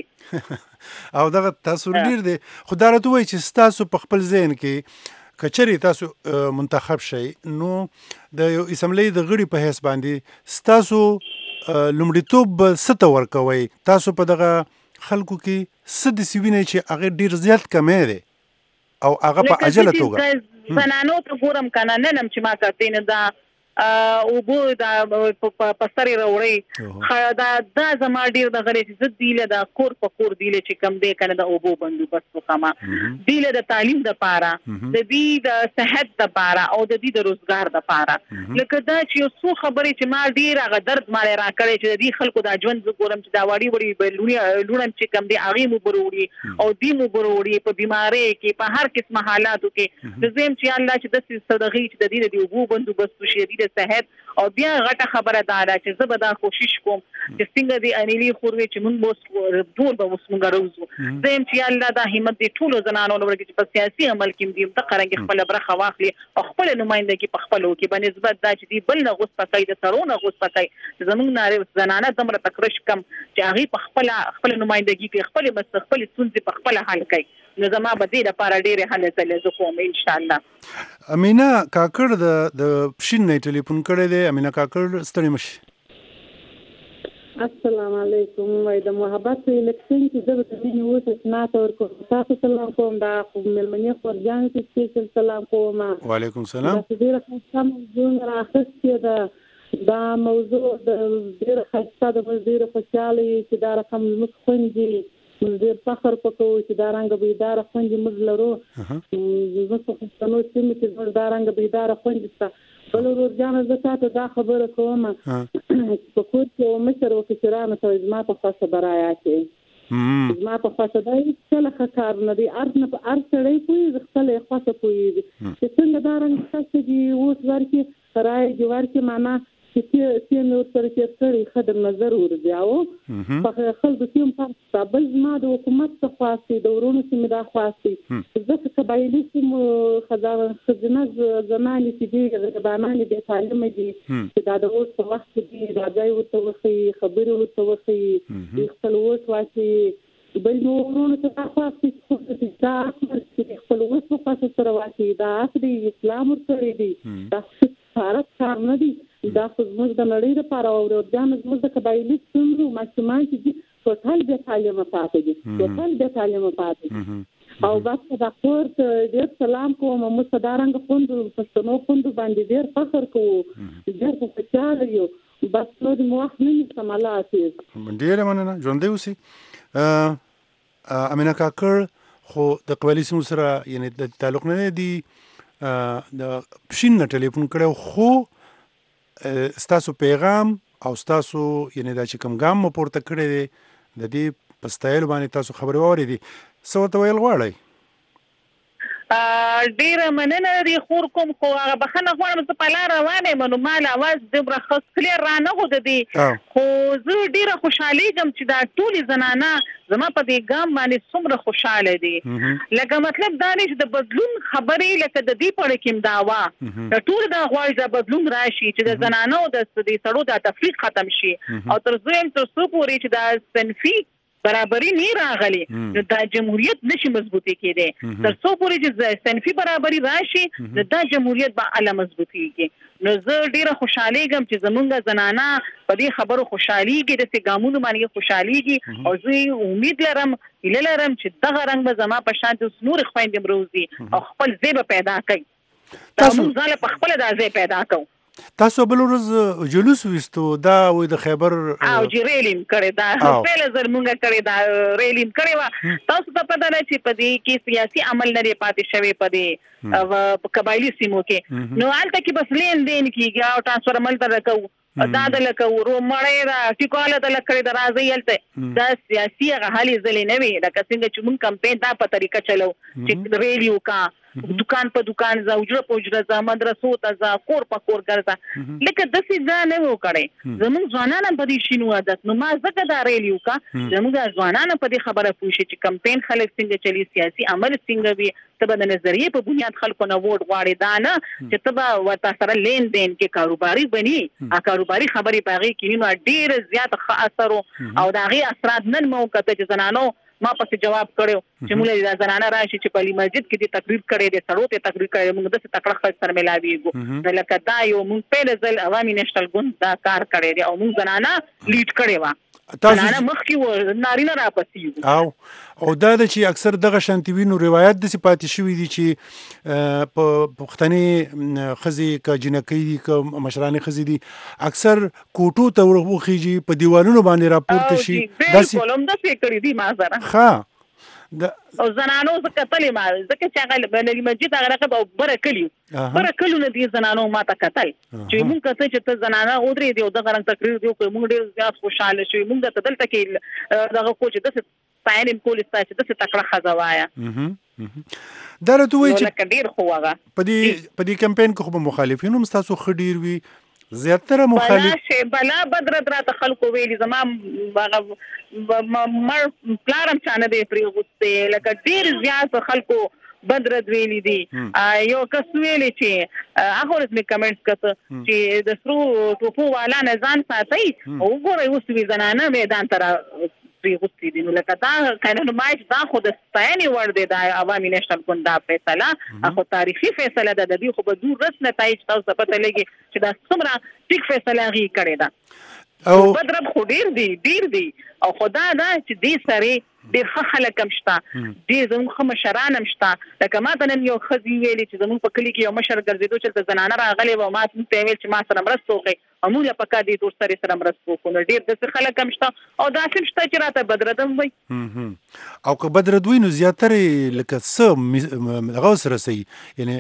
ساده او دغه تاسو ډیر دي خدای راته وای چې تاسو په خپل ذهن کې کچري تاسو منتخب شئ نو د یو اسمبلی د غړي په حساب باندې تاسو لومړیتوب ست ورکوي تاسو په دغه خلکو کې سد سوینه چې هغه ډیر زیات کمې دي او هغه په عجله توګه زنانو ته ګورم کنه نن چې ما کاته نه دا او بو دا په سری وروړي دا زما ډیر د غړي چې دیله دا کور په کور دیله چې کم دی کنه د او بو بندوبست وکما دیله د تعلیم د پاره د دې د صحت د پاره او د دې د روزګار د پاره لکه دا چې څو خبرې چې ما ډیر هغه درد مال را کړی چې د دې خلکو د ژوند ګورم چې دا وړي لونم چې کم دی هغه مو بروړي او دې مو بروړي په بیماری کې په هر قسمه حالاتو کې د زم چې الله چې د صدقې چې د دې د او بو بندوبست شي صحت او بیا غټه خبره ده چې زه به دا کوشش کوم چې څنګه دی انیلی خوروي چې موږ ټول به وسمږه روزو زم چې الله دا همت دي ټول زنانو لپاره چې په سیاسي عمل کې دي د قرنګ خپل برخه واخلي او خپل نمائندګي په خپلو کې بنسبت دا چې دی بل نه غوس پکای د سرونه غوس پکای زمونږ ناره زنانه دمر تکرش کم چې هغه په خپل نمائندګي کې خپل مستقبل سنځي په خپل حل کوي نو زما به دې لپاره ډېرې هلې ځلې زه کوم ان شاء الله امینا کاکړ د پښین نه ټلیفون کړی دی امینا کاکړ ستړي مشي السلام علیکم وای د محبت الیکشن چې زه به تاسو وڅ سنات ورکوم تاسو سلام کوم دا ملمنې خورجان چې سپیشل سلام کوم وعلیکم السلام تاسو ډیره سم جون راخستې دا موضوع د ډیره خاصه د ډیره خوشاله چې دا رقم مخ خوندي موږ ډیر فخر وکړو چې دا رنګ به اداره خوندې موږ لرو زه په خپلو چې موږ دا رنګ به اداره خوندې بل ورځان زه تاسو دا خبره کوم په کور کې مشر وکړانو ته زما په خاصه برایا کې زما په خاصه دا څه خطر نه دی ارنه په ارسړې کوی خپل خاصه کوی چې څنګه دا رنګ تاسو دی اوس ورکی راي جوار کې معنا چې نور سره چې څړي خدای نظر ورځاو په خلکو کې هم تاسو ما د حکومت څخه خاصي د ورونو چې دا خاصي زه قبایلی چې خزانه زماني چې دي بانانه د تعلیم دي چې دا د اوس په وخت کې دا ځای ورته وخی خبرو ورته وخی خپل اوس واسي بل نو ورونو څخه خاصي چې دا خپل اوس په خاصه سره واسي دا اصلي اسلام ورته دي دا فارق کار نه دي دا خو زموږ د نړۍ لپاره او ورځان زموږ د قبایلي څنګه ماشومان چې ټوټال به تعلیم پاتې دي ټوټال به تعلیم پاتې او بس دا خور ډېر سلام کوم مو صدارنګ فوند پښتنو فوند باندې ډېر فخر کوو ډېر په خوشاله یو بس نو د موخ نه سمالات ډېر مننه ژوندې اوسئ امینا کاکړ خو د قبایلي سیمو سره یعنی د تعلق نه دی د پښین نه ټلیفون کړو خو ستاسو پیغام او ستاسو یعنی دا چې کوم ګام مو پورته کړی دی د دې په ستایل باندې تاسو خبرې واورېدې څه ورته ویل غواړئ ډیره مننه لري خور کوم خو هغه بخنه غواړم چې په لار روانه منو مال اواز دومره خاص کلیر را نه غوډه دي خو زه ډیره خوشحالي کوم چې دا ټول زنانه زما په دې ګام باندې څومره خوشاله دي لکه مطلب دا نه چې د بدلون خبرې لکه د دې پړ کې داوا ټول دا غواړي د بدلون راشي چې د زنانو د سړو د تفریق ختم شي او تر څو پورې چې دا صنفي برابرۍ نه راغلي نو دا جمهوریت نشي مضبوطی کېده تر څو پورې چې صنفي برابرۍ راشي نو دا جمهوریت به اعلی مضبوطیږي نو زه ډیره خوشاله یم چې زمونږ زنانه په دې خبرو خوشحاليږي د ګامونو باندې خوشحاليږي او زه امید لرم چې دغه رنګ به زما په شان د نور خويندې مروزي او خپل ځای پیدا کړي تاسو ځاله په خپل د ځای پیدا کوو تاسو بل ورځ جلوس وستو دا وې د خیبر او جریلیم کړی دا په لزر مونږه کړی دا ریلیم کړی وا تاسو ته پته نه چې په دې کې سیاسي عمل نه پاتې شوی په دې په قبایلی سیمو کې نو حالت کې بس لین دین کیږي او تاسو عمل تر کو دا د لکه ورو مړی را ټیکاله د لکړی د راځي یلته دا سیاسي غحالي زلې نه وي لکه څنګه چې مونږ کمپاین دا په طریقه چلو چې ریلیو کا دکان په دکان ځه اجره په اجره ځه مدرسو ته ځه کور په کور ګرځه لکه داسې دا نه و کړی زموږ ځوانان په دې شینو عادت نو ما ځکه دا ریلیو کا زموږ ځوانان په دې خبره پوښي چې کمپاین خلک څنګه چلی سیاسي عمل څنګه وي ته د نظریه په بنیاد خلکو نه ووټ غواړي دا نه چې ته ورته سره لین دین کې کاروباري بني کاروباري خبرې پاغي کې نو ډیر زیات ښه اثر او دا غي اثرات نن مو کته چې زنانو ما پس جواب کړو چې موږ د زنانه راشي چې په علی مسجد کې د تقریر کړي د سړو ته تقریر کړي موږ د تکړه خلک سره ملاويږو لکه دا یو موږ په ځل عوامي نېشنل ګوند دا کار کړي دي او موږ زنانه لیډ کړي وا زنانه مخکې و نارینه را پسې او دا د چې اکثر دغه شانتیوینو روایت د سپاتې شوی دي چې په پښتني خزي کا جنکی دي کا مشرانه خزي دي اکثر کوټو ته ورخیږي په دیوالونو باندې راپورته شي داسې کولم د فکر دي ما سره ها او زنانو زکه تلې ما زکه چې هغه بنلي مسجد هغه رقم او برکلو نه دي زنانو ما ته قتل چې مونږ کته چې ته زنانه اودري دی او دغه رنګ تقریر دی او مونږ ډیر زیات خوشاله شوي مونږ ته دلته کې دغه کوچ د ساين کول ستاسو د تکړه خزوایا دا راته وایي چې ډیر خو هغه په دې کمپاین کې خو مخالفینو مستاسو خډیر وي زیاتره مخالف بلا بدر درته خلکو ویلي زما مر پلارم چانه دی پری غوسته لکه ډیر زیات خلکو بدرد ویلي دي یو کس ویلي چې هغه ورته کمنټس کړه چې د سرو ټوپو والا نه ځان ساتي او ګورې اوس وی زنانه میدان تر پری غوسته دي نو لکه دا قانون ماش دا خو د ستاینې ور دي د عوامي نېشنل ګوند دا فیصله اخو تاریخي فیصله ده د دې خو به دور رس نتایج تاسو پته لګي چې دا څومره ټیک فیصله غي کړی ده او بدرب خو ډیر دي او خدا دا چې دې سره ډیر خلک هم شته دې زموږ مشران هم شته لکه ما ته نن یو خزي ویلي چې زموږ په کلی کې یو مشر ګرځېدو چې زنانه راغلي و ما ته ویل چې ما سره مرسته وکړي اموله پکا دي تور سره مرسته وکړو ډیر د خلک هم شته او دا هم شته چې راته بدردم وي او که بدردوی نو زیاتره لکه څه هغه سره سي یعنی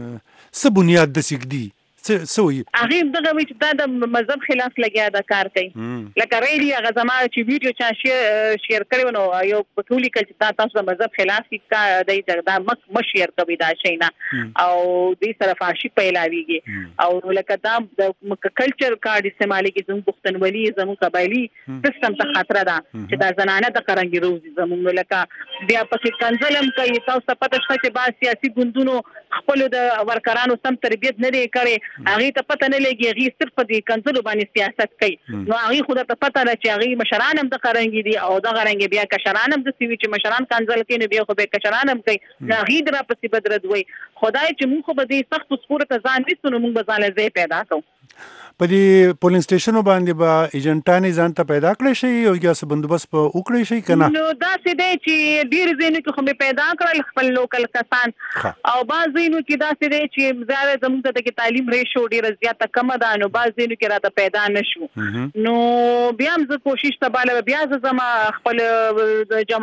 څه بنیاد د سګدي سوي هغه دغه وی چې دا د مذهب خلاف لګیا دا کار کوي لکه ریلی هغه زما چې ویډیو چا شیر کړو نو یو پټولي کله تاسو د مذهب خلاف کا دای دا مشیر کوي دا شینا او دې سره فاشي پیلاویږي او لکه دا د کلچر کارت استعمالي کې زموږ پښتنولي زموږ قبایلی سیستم ته خطر ده چې دا زنانه د قرنګي روزي زموږ لکه بیا پکې کنځلم کوي تاسو پته شته چې با سیاسي ګوندونو خپل د ورکرانو سم تربیت نه لري کړي هغه ته پته نه لګي هغه صرف د کنځلو باندې سیاست کوي نو هغه خو ته پته نه چې هغه مشران هم د قرنګي دي او د قرنګي بیا کشران هم د سوي چې مشران کنځل کوي نو بیا خو به کشران هم کوي نو هغه درا پسې بدردوي خدای چې موږ خو به دې سخت صورت ځان وستو نو موږ به ځان له پیدا کوو په دې پولینګ سټیشنو باندې به ایجنټانې ځان ته پیدا کړی شي او یا څه بندوبست په وکړی شي کنه نو دا څه دی چې ډیر ځینو کې خو پیدا کړل خپل لوکل کسان او بعض ځینو کې دا څه دی چې زیاده زموږ ته کې تعلیم ریشو ډیر زیاته کم ده نو بعض ځینو کې راته پیدا نشو نو بیا هم زه کوشش ته بالا بیا زما خپل د جمرود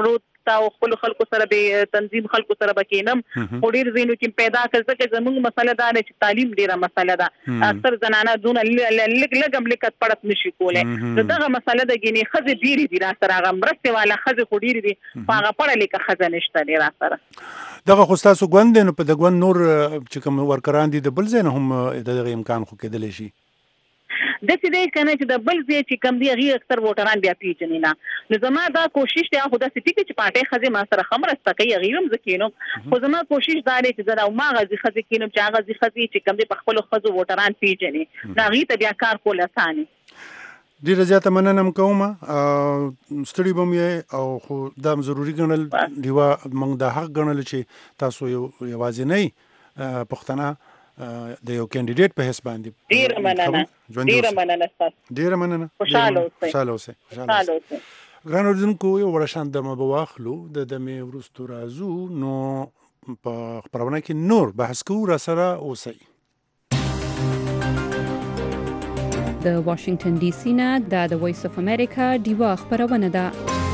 نشته او خپل خلکو سره به تنظیم خلکو سره بکینم خو ډیر زینو چې پیدا کړ چې زموږ مسله دا نه چې تعلیم ډیره مسله ده اکثر زنانه دون لګم لیکت پړت نشي کولای دغه مسله د ګینی خزه ډیری دي را سره هغه مرسته والا خزه خو ډیری دي هغه پړه لیکه خزه نشته ډیر سره دغه خو تاسو غوند نه په دغه نور چې کوم ورکران دي د بل ځای نه هم دغه امکان خو کېدلی شي د دې کنه چې د بل ځای چې کم دی هغه اکثر ووټران بیا پیژنې نه نو زما دا کوشش دی خو د سټی کې چې پټه خزه ما سره خمرسته کوي هغه هم زکینو خو زما کوشش دا دی چې دا ما غزي خزه کینم چې هغه خزه چې کم دی په خپل خزو ووټران پیژنې دا غي ته بیا کار کول اسانه ډیره زیاته مننه کوم ستړي بم یې او خو دا ضروری ګڼل دیوا موږ د حق ګڼل چې تاسو یوازې نه پښتنه د یو کینډیډیټ په حساب باندې ډیره مننه خوشاله اوسئ ګران اوردونکو یو ورشان د مبواخلو د دمه ورستو رازو نو په خبرونه کې نور بحث کوو را سره اوسئ د واشنگټن ډي سي نه د وایس اف امریکا دیوا خبرونه ده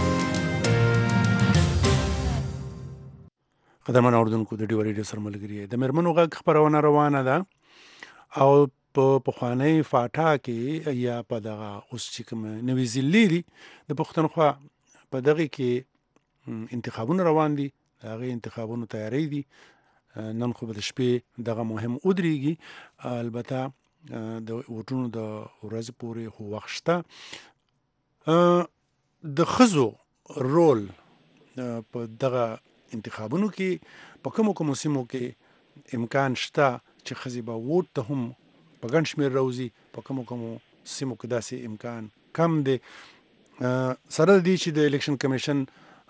قدرمن اوردونکو د ډیو ریډیو سره ملګری د مرمنو غږ خبرونه روانه ده او په خوانی فاټا کې یا په دغه اوس چې کوم نوې ځلې دي د پښتونخوا په دغه کې انتخابونه روان دي هغه انتخابونو تیاری دي نن خو د شپې دغه مهم ودرېږي البته د وټونو د ورځې پورې خو وخت شته د خزو رول په دغه انتخابونو کې په کومو سیمو کې امکان شته چې خزي به ووټ ته هم په ګڼ شمېر راوځي په کومو سیمو کې داسې امکان کم دی سره د دې چې د الیکشن کمیشن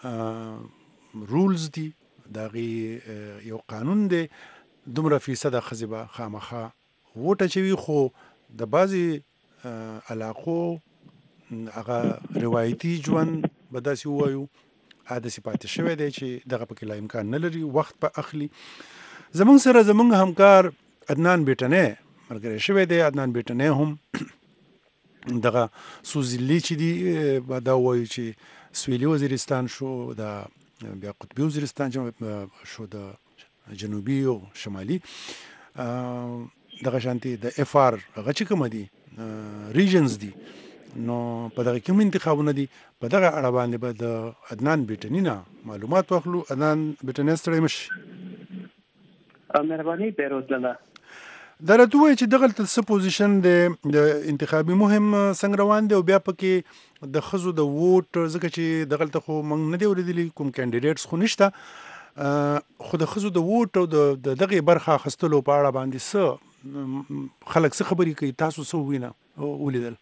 رولز دي دغه یو قانون دی دومره فیصد خزي به خامخا ووټ اچوي خو د بعضی علاقو هغه روایتي ژوند به داسې ووایو عادسي پاتې شوی دی چې دغه پکې لا امکان نه لري وخت په اخلي زمونږ سره زمونږ همکار عدنان بیټنې ملګری شوی دی عدنان بیټنې هم دغه سوزیلی چې دی دا وایي چې سویلي وزیرستان شو د بیا قطبي وزیرستان شو د جنوبي او شمالي دغه شانتي د اف ار هغه چې کوم دي ریجنز دي نو په دغه کوم انتخابونه دي په دغه اړه باندې به د عدنان بیټنی نه معلومات واخلو عدنان بیټنی ستړي مشي مهرباني پیروز لاله درته وایي چې دغه څه پوزیشن د انتخابي مهم څنګه روان دی او بیا پکې د خزو د ووټ ځکه چې دغه ته خو موږ نه دی ولیدلی کوم کینډیډیټس خو نشته خو د خزو د ووټ او دغه برخه اخیستلو په اړه باندې څه خلک څه خبرې کوي تاسو څه وینئ ولیدل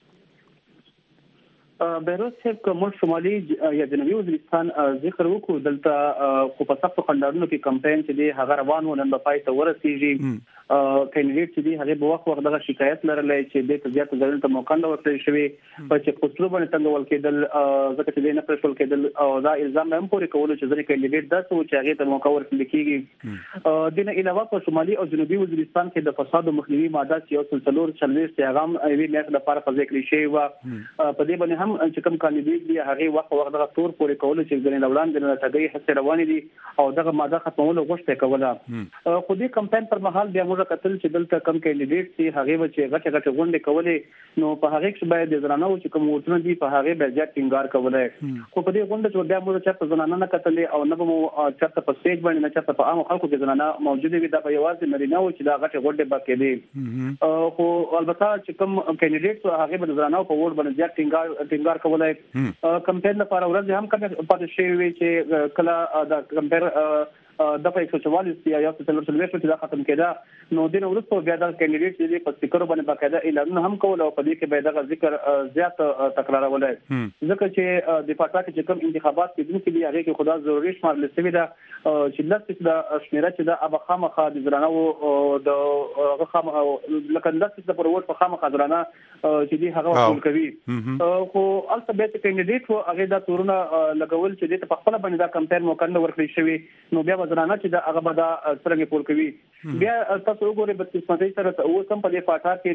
بیروز صاحب کوم شمالي یا جنوبي وزیرستان ذکر وکړو دلته خو په سختو خندارونو کې کمپاین چې دی هغه روان و نن په پای ته ورسیږي کینډیډیټ چې دی هغه په وخت دغه شکایت لرلې چې د تجارت ځایونو ته موقع نه ورکړل شوی په چې خصوصي باندې څنګه ولکېدل ځکه چې نه پرېښول کېدل او دا الزام هم پورې کول چې ځکه کینډیډیټ داسې و چې هغه ته موقع ورکړل کېږي د نه علاوه په شمالي او جنوبي وزیرستان کې د فساد او مخنیوي ماده یو سلسله چلوي پیغام ایوي میاشت لپاره په ذکر شوی و په دې باندې هم چې کوم کاندیدټ دی هغه وخت دغه تور پورې کول چې ځنې وړاندې نه تګي هڅه روانې دي او دغه ماده ختمولو غوښتنه کوله خو دې کمپاین پر مهال بیا موږ کتل چې دلته کم کاندیدټ سي هغه چې غټه غونډه کولې نو په هغه کې باید د زنانو چې کوم وټونه دي په هغه بجټ ټینګار کولای خو په دې غونډه چې بیا موږ چې زنانه نه کتلې او نه مو چرته په سټیج باندې نه چرته په عام خلکو کې زنانه موجوده وي دا په یوازې نارینه و چې دا غټه غونډه باکې دي خو البته چې کوم کاندیدټ هغه به زنانو په ووټ باندې ځکه ټینګار کولای کمپاین لپاره ورځ هم کړه پاتې شي چې کله دا کمپیر د 144 یا 143 چې دا ختم کېده نو د ورځو بیا د کینډیډیټ چې په سپیکر باندې باقاعده اعلان هم کول او په دې کې به دا ذکر زیات تکرارولای ځکه چې د پټاک چې کوم انتخابات کې دغه کې هغه کې خدا ضروري شمار لسوي دا چې لاسته د شمیره چې دا ابا خامخا د زرانو د خام لکه لاسته د پروت په خامخا زرانه چې دی هغه ټول کوي خو البته کینډیډیټ هغه دا تورونه لګول چې د خپل باندې دا کمپاین مو کنه ورکړی شوی نو بیا وزرانه چې د هغه به د څرنګه پول کوي بیا تاسو وګورئ په قسمتي سره اوس هم په دې پاټا کې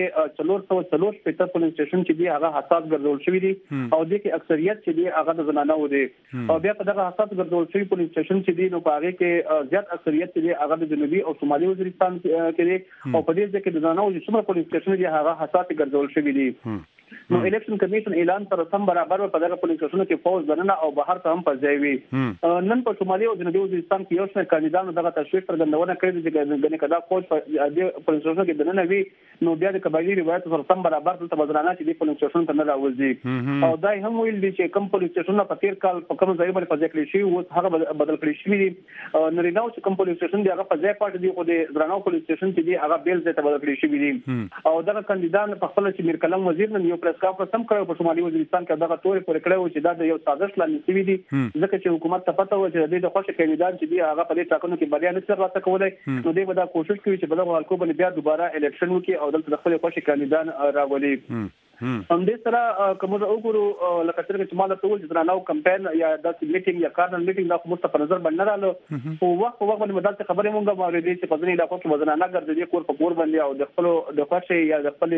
نږدې 440 پولیس سټیشن چې دی هغه حساس ګرځول شوی دی او د کې اکثریت چې دی هغه د زنانه و دي او بیا په دغه حساس ګرځول شوی پولیس سټیشن چې دی نو په هغه کې زیات اکثریت چې دی هغه د جنوبي او شمالي وزیرستان کې دی او په دې کې د زنانه او څومره پولیس سټیشن دی هغه حساس ګرځول شوی دی نو الیکشن کمیشن اعلان سره سم برابر په دغه پولیس سټیشن کې فوج دننه او بهر ته هم پځوي نن په شمالي او جنوبي وزیرستان کې یو څه کاندیدانو دغه تشویق څرګندونه کړې چې غنې کدا فوج په دې پولیس سټیشن کې دننه وی نو بیا د قبایلی روایت سره سم برابر ته وزرانه چې د پولیس سټیشن ته نه راوځي او دای هم ویل دي چې کم پولیس سټیشن په تیر کال په کوم ځای باندې پځ کړی شي او هغه بدل کړی شي نریناو چې کم پولیس سټیشن دی هغه په ځای پات دی خو د زرانو پولیس سټیشن چې دی هغه بیل ځای ته بدل کړی شي دي او دغه کاندیدان په خپل چې میر کلم وزیر نن یو پریس کانفرنس هم کړو په شمالي وزیرستان کې دغه تورې پر کړو چې دا د یو سازش لاندې شوی دی ځکه چې حکومت ته پته و چې د خوشي کاندیدان چې دی هغه په دې ټاکنو کې بریا نه ترلاسه کولای نو دوی به دا کوشش کوي چې په دغه حلقو باندې بیا دوباره الیکشن وکړي او دلته خپل خوشي کاندیدان راولي هم دې سره کوم وګورو لکه څنګه چې مال ته ول چې نو کمپاین یا د میټینګ یا کارنل میټینګ دا کوم څه په نظر باندې رااله او وخت باندې مدد خبرې مونږه موريدي چې په ځینې علاقو کې وزنانه ګرځي کور په کور باندې او د خپل د خوشي یا د خپل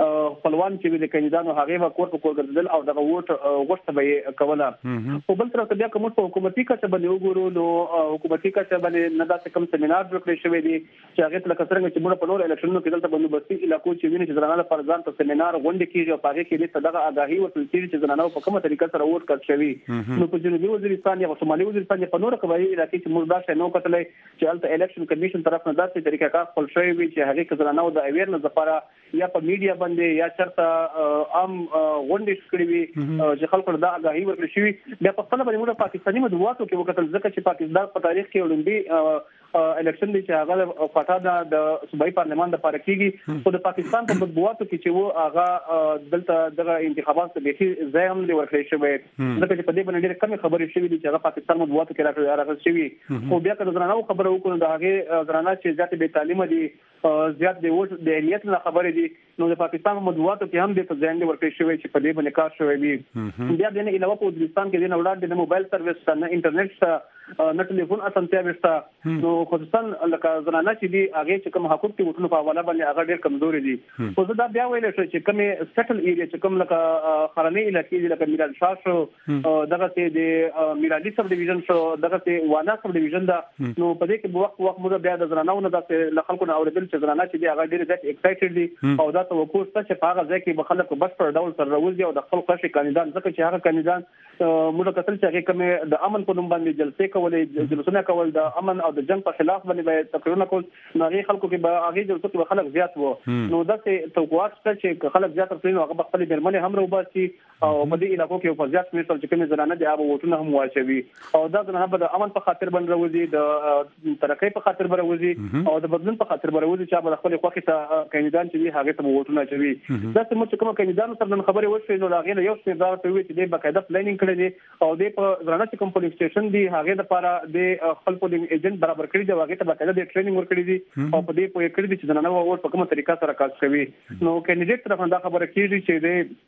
خپلوان چې د کاندیدانو هغه به کور په کور ګرځول او دغه ووټ غوښته به کوله او بل تر بیا کوم په حکومتي کچه باندې وګورو نو حکومتي کچه باندې نه دا کوم سیمینار جوړ کړی شوی دی چې هغه لکه څنګه چې موږ په نور الیکشنونو کې دلته باندې بسي علاقو چې ویني چې زرانه پر ځان ته سیمینار غونډه کیږي او هغه کې د دغه آگاهي ورکړل چې زنانو په کومه طریقه سره ووټ کړ شوی نو په جنوبي وزیرستان یا شمالي وزیرستان په نور قبایلی علاقې چې موږ دا شنو کتلې چې الته الیکشن کمیشن طرف نه داسې طریقه کار خپل شوی وي چې هغه کې زنانو د اویرنس لپاره یا په میډیا باندې یا چرته عام غونډې کړې وي چې خلکو دا آگاهي ورکړل شوی بیا په خپل باندې موږ پاکستاني مدعواتو کې وکتل ځکه چې پاکستان په تاریخ کې اولمبي الیکشن دی چې هغه فاټا د صوبایي پارلمان د پاره کیږي او د پاکستان په مدعواتو کې چې و هغه دلته دغه انتخابات ته به ځای هم دی ورکړی شوی ځکه چې په دې باندې ډېر کم خبرې شوې دي چې هغه پاکستان مدعواتو کې راغلي شوی او بیا که زنانو خبره وکړو د هغه زنانه چې ذات به تعلیم دي زیات دی وټ د اهلیت نه خبرې دي نو د پاکستان مدعواتو کې هم د ځای دی ورکړی شوی چې په دې باندې کار شوی وي بیا د نه علاوه په وزیرستان کې د وړاندې د موبایل سرویس نه انټرنیټ نه ټلیفون اسانتیا وشته نو خصوصا لکه زنانه چې دی هغه چې کوم حقوق دي وټونو په حواله باندې هغه ډېر کمزوري دي خو زه دا بیا ویل شو چې کومه سټل ایریا چې کوم لکه خراني علاقې دي لکه میرال شاه شو دغه ته د میرالي سب ډیویژن شو دغه ته وانا سب ډیویژن دا نو په دې کې وخت موږ بیا د زنانو نه د خلکو نه اوریدل چې زنانه چې دی هغه ډېر زیات ایکسایټډ دي او دا توقع شته چې په هغه ځای کې به خلک بس پر ډول سره راوځي او د خپل خوښي کاندیدان ځکه چې هغه کاندیدان موږ کتل چې هغه کومه د امن په نوم باندې جلسې کولې جلسونه کول د امن او د جنگ په خلاف باندې تقریرونه کول نو هغه خلکو کې به هغه جلسو کې خلک زیات وو نو دا څه توقعات شته چې خلک زیات ترې نو هغه خپل برمنه هم روباسي او په دې علاقو کې په زیات مېشل چې کومه زنانه د هغه وټونه هم واچوي او دا زنانه به د امن په خاطر باندې راوځي د ترقۍ په خاطر باندې راوځي او د بدلون په خاطر باندې راوځي چې به خپل خوښي ته کاندیدان چې هغه ته وټونه چوي دا څه کوم کاندیدان سره خبرې وشوي نو هغه یو څه دا کوي چې د باقاعده پلانینګ کړی دی او د زنانه چې کوم پولیس سټیشن دی هغه د لپاره د خپل پولینګ ایجنټ برابر کړی دی هغه ته باقاعده د ټریننګ ورکړی دی او په دې پوهه کړی دی چې زنانه ووټ په کومه طریقه سره کار کوي نو کینډیډیټ طرف نه دا خبره کیږي چې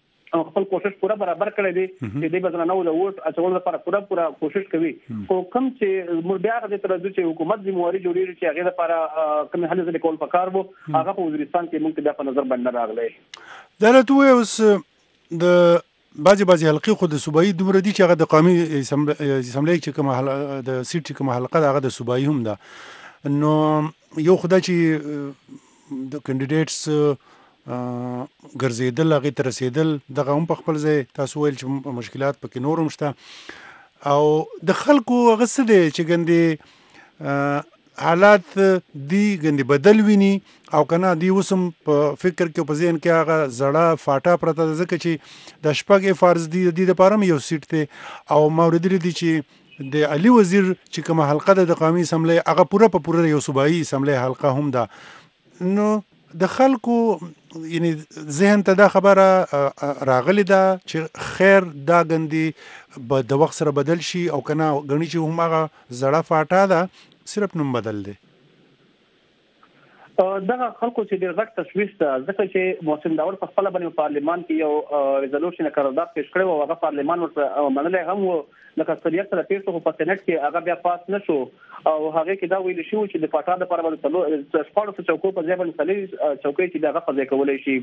د خپل کوشش پورا برابر کړی دی چې د بزنانو له ووټ اچول لپاره پورا کوشش کوي خو کوم چې مربیا د تر څو چې حکومت ذمہواری جوړیږي چې هغه لپاره کوم حل ځل کول پکار وو هغه په وزیرستان کې موږ د په نظر باندې راغلی دا راته اوس د بعضی حلقې خو د صوبایي دومره دي چې هغه د قومي اسمبلی چې کوم د سیټ چې کوم حلقه هغه د صوبایي هم ده نو یو خدای چې د کینډیډیټس ګرځیدل هغه تر رسیدل دغه هم په خپل ځای تاسو ویل چې مشکلات پکې نورم شته او د خلکو هغه څه دی چې ګندې حالات دی ګندې بدل ویني او کنه دی وسم په فکر کې په ذهن کې هغه زړه فاټا پرته ځکه چې د شپږ فرض دی د لپاره یو سیټ ته او مورد لري چې د علي وزیر چې کوم حلقه د قومي اسمبلی هغه پوره یو صوبایي اسمبلی حلقه هم ده نو د خلکو یعنی ذهن ته دا خبره راغلی ده چې خیر دا ګندې د وخت سره بدل شي او کنه غني چې هم هغه زړه فاټا ده صرف نوم بدل دی دغه خلکو چې ډېر غټ تشویش ده ځکه چې محسن داور په خپل باندې پارلیمان کې یو ریزولوشن قرارداد پیښ کړی او هغه پارلیمان ورته منلای هم و لکه ستړیا سره پیښ په سېنات کې هغه بیا پاس نشو او هغه کې دا ویل شو چې د پټا د پر باندې سپورت چوکو په ځای باندې سلې چوکۍ چې دغه په ځای کولای شي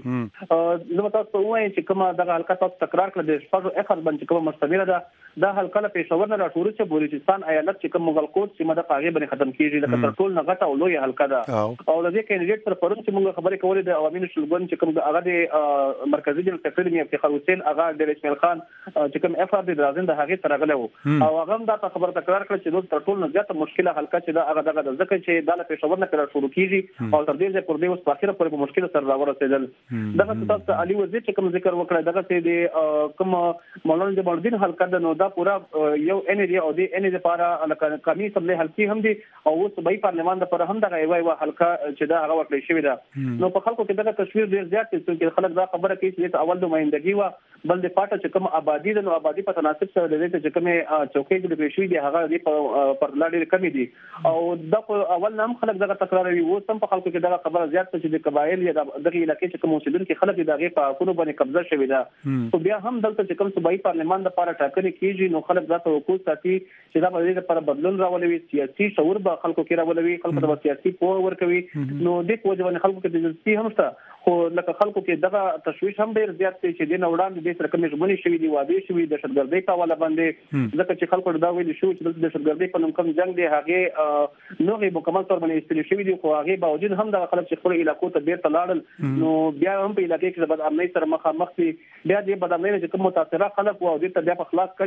نو تاسو وايي چې کومه دغه حلقه تاسو تکرار کړل د شپږ اخر باندې کومه مستمره ده دا حلقه له پېښور نه راټول چې بلوچستان ایالت چې کوم مغل کوټ چې مده پاغي باندې ختم کیږي لکه تر ټول نه غټه او لوی حلقه ده او د دې کینډیډیټ پر پرون چې موږ خبرې کولې د عوامي شلګون چې کوم هغه د مرکزی جنرال سکرټری می افتخار حسین هغه د اسماعیل خان چې کوم اف ار د درازن د هغه سره غلو او هغه دا خبره تکرار کړ چې نو تر ټول نه زیاته مشکله حلقه چې دا هغه دغه ځکه چې د پېښور نه کړه شروع کیږي او تر دې پر دې اوس په اخره پر مشکله سره راورسېدل دغه تاسو علي وزیر چې کوم ذکر وکړه دغه چې د کوم مولانا جمال الدین حلقه د نو دا پورا یو ان دی او دی ان دی لپاره قومي اسمبلی حلقې هم دي او اوس به پارلمان د پر هم دغه یو حلقه چې دا هغه ورکړی شوی ده نو په خلکو کې دغه تصویر ډیر زیات دی چې خلک دا خبره کوي چې اول د مایندګي و بل د پاټه چې کوم آبادی د نو آبادی په تناسب سره د دې چې کومه چوکۍ د پېښوي دي هغه د پر لاډیر کمی دي او د اول نام خلک دغه تکراروي او سم په خلکو کې دغه خبره زیات چې د قبایل یا دغه علاقې چې کوم اوسیدونکو خلک دغه په حقوقو باندې قبضه شوی ده او بیا هم دلته چې کوم صوبایي پارلمان د لپاره ټاکنې کیږي نو خلک دا توقع ساتي چې دا به د پر بدلون راولوي سیاسي شعور به خلکو کې راولوي خلکو د سیاسي پوهه ورکوي نو د کوجونه خلکو کې د جنسي هم شته خو لکه خلکو کې دغه تشویش هم ډیر زیات دی چې د نوړاندې د رقمي ژبني شوی دی واده شوی د شرګردۍ په حواله باندې ځکه چې خلکو دا ویل شو چې د شرګردۍ په نوم کوم جنگ دی هغه نوغه مکمل تور باندې استل شوی دی خو هغه باوجود هم د خلک چې خپل علاقو ته بیرته لاړل نو بیا هم په علاقې کې د بد امنۍ سره مخامخ دي بیا د بد امنۍ چې کوم متاثره خلک وو د ته بیا په خلاص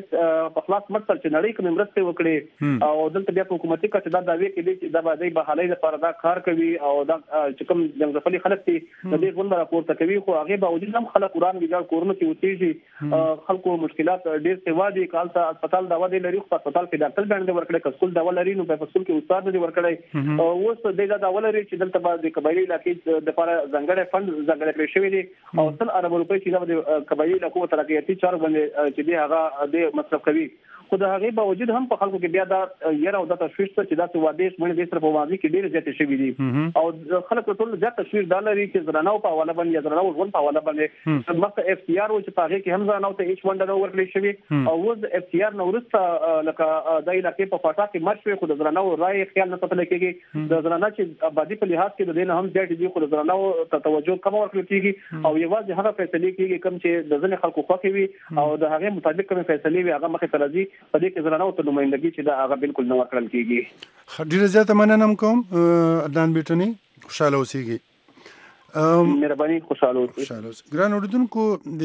مټ چې نړۍ کوم مرسته وکړي او دلته بیا په حکومتي کچه دا داوی کوي چې دا به د بحالۍ لپاره دا کار کوي او دا چې کوم جنګ خلک دي د دې غونډه راپورته کوي خو هغه باوجود هم خلک قران ویل کورونه کې اوسېږي خلکو مشکلات ډېر سیوا دي کالته هسپتال دا ودی لري خو هسپتال کې ډاکټر باندې ورکړي کسکول دا ولري نو په فصل کې استاد دی ورکړي اوس د دا ولري چې دلته د قبایلی علاقې د لپاره ځنګړې فند ځنګړې کړی شوی دي او 100 ارب روپۍ چې د قبایلی علاقو ترقیاتي چارو باندې چې دی هغه د مصرف کوي خو د هغه باوجود هم په خلکو کې بیا دا یره او د تشویش چې دا څه واده شمن دي سره په واضح کې ډیر زیات شوی دي او خلک ټول زیات تشویش دالري چې زرانو په حواله باندې زرانو ژوند په حواله باندې مخه اف سی آر او چې پاغه کې هم زرانو ته هیڅ ونډه نه ورکړل شوی او اوس اف سی آر نو ورسته لکه د علاقې په فاټا کې مرشوي خو د زرانو رائے خیال نه ساتل کېږي د زرانو چې آبادی په لحاظ کې د دین هم زیات دي خو د زرانو ته توجه کم ورکړل کېږي او یوازې هغه فیصله کېږي کوم چې د ځنې خلکو خوښوي او د هغه مطابق کوم فیصله وي هغه مخه ترازی په دې کې زرانو نمائندګي چې دا هغه بالکل نه ورکړل کیږي ډیره زیاته مننه کوم عدنان بیٹنی خوشاله اوسئ مهرباني خوشاله اوسئ ګران اوردونکو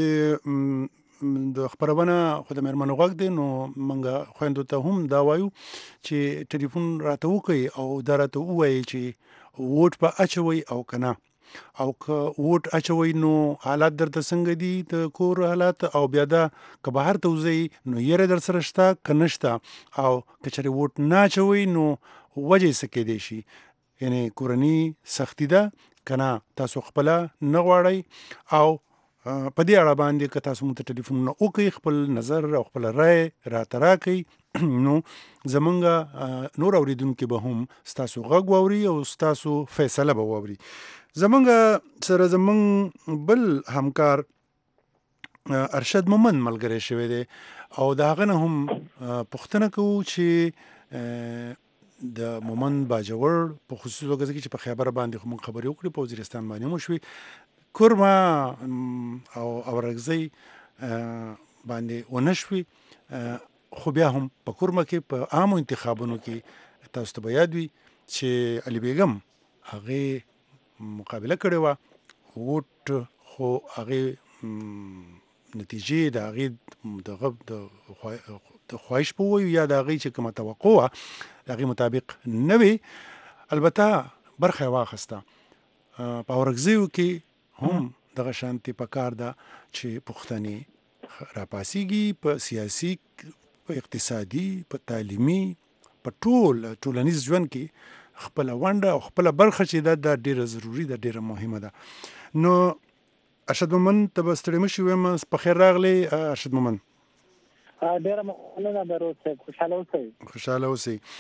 د خبرونه خو د مېرمنو غږ دی نو منګه خويندو ته هم دا وایو چې ټلیفون راته وکي او دا راته وایي چې ووټ په اچوي او کنه او که ووټ اچوي نو حالات درته څنګه دي د کور حالات او بیا دا که بهر ته وځي نو یره در سره شته که نشته او که چېرې ووټ نه اچوي نو وجې څه کېدی شي یعنی کورنۍ سختي ده که نه تاسو خپله نه غواړئ او په دې اړه باندې که تاسو مونږ ته ټلیفونونه وکړئ خپل نظر او خپل رای راته راکړئ نو زمونږ نور اوریدونکي به هم ستاسو غږ واوري او ستاسو فیصله به واوري زمونږ سره زمونږ بل همکار ارشد مومند ملګری شوی دی او د هغه نه هم پوښتنه کوو چې د مومند باجوړ په خصوصي توګه چې په خیبر باندې خو موږ خبرې وکړې په وزیرستان باندې مو شوي کورما او اورګزی باندې ونشوي خو بیا هم په کورما کې په عامو انتخابونو کې تاسو ته یاد وي چې علي بیگم هغه مقابله کړې وه ووټ خو هغه نتیجې د هغې د خواهش په وایو یا د هغې چې کومه توقع وه د هغې مطابق نه وي البته برخه یې واخیسته په اورګزیو کې هم دغه شانتي پکار ده چې پښتنې راپاسیږي په سیاسي په اقتصادي په تعلیمي په ټولنیز ژوند کې خپل ونډه او خپل برخه چې دا ډیره ضروری ده ډیره مهمه ده نو ارشد مومند ته به ستړي مشي وایم په خیر راغلی ارشد مومند ډیره مننه دروته خوشاله اوسئ خوشاله اوسئ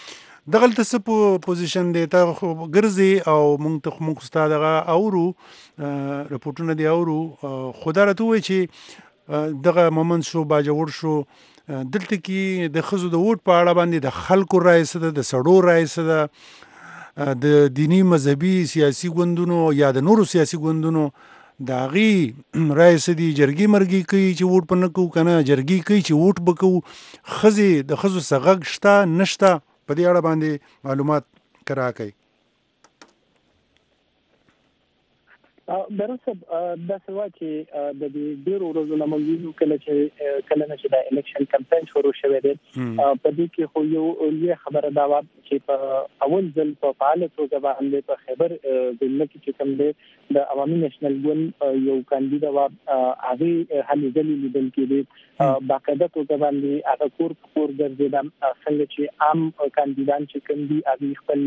دغلته څه پوزیشن دی ته خو ګرځې او موږ ستا دغه اورو رپورټونه دی اورو خو دا راته ووایي چې دغه مومنت شو باجوړ شو دلته کې د ښځو د ووټ په اړه باندې د خلکو رایه څه ده د سړو رایه څه ده د دیني مذهبي سیاسي ګوندونو یا د نورو سیاسي ګوندونو د هغې رایه څه دي جرګې مرګې کوي چې ووټ په نه کوو که نه جرګې کوي چې ووټ به کوو ښځې د ښځو څه غږ شته نشته په دې اړه باندې معلومات که راکئ درسته داسې وایي چې د دې ډېرو ورځو نه موږ وینو کله نه چې د الیکشن کمپاین شروع شوی دی په دې کې خو یو لویه خبره دا وه چې په اول ځل په فعاله توګه باندې په خیبر ضلع کې چې کوم دی د عوامي نېشنل ګوند یو کاندید وه هغې هلې ځلې لیدل کېدې باقاعده توګه باندې هغه کور په کور ګرځېده څنګه چې عام کاندیدان چې کوم دي هغوی خپل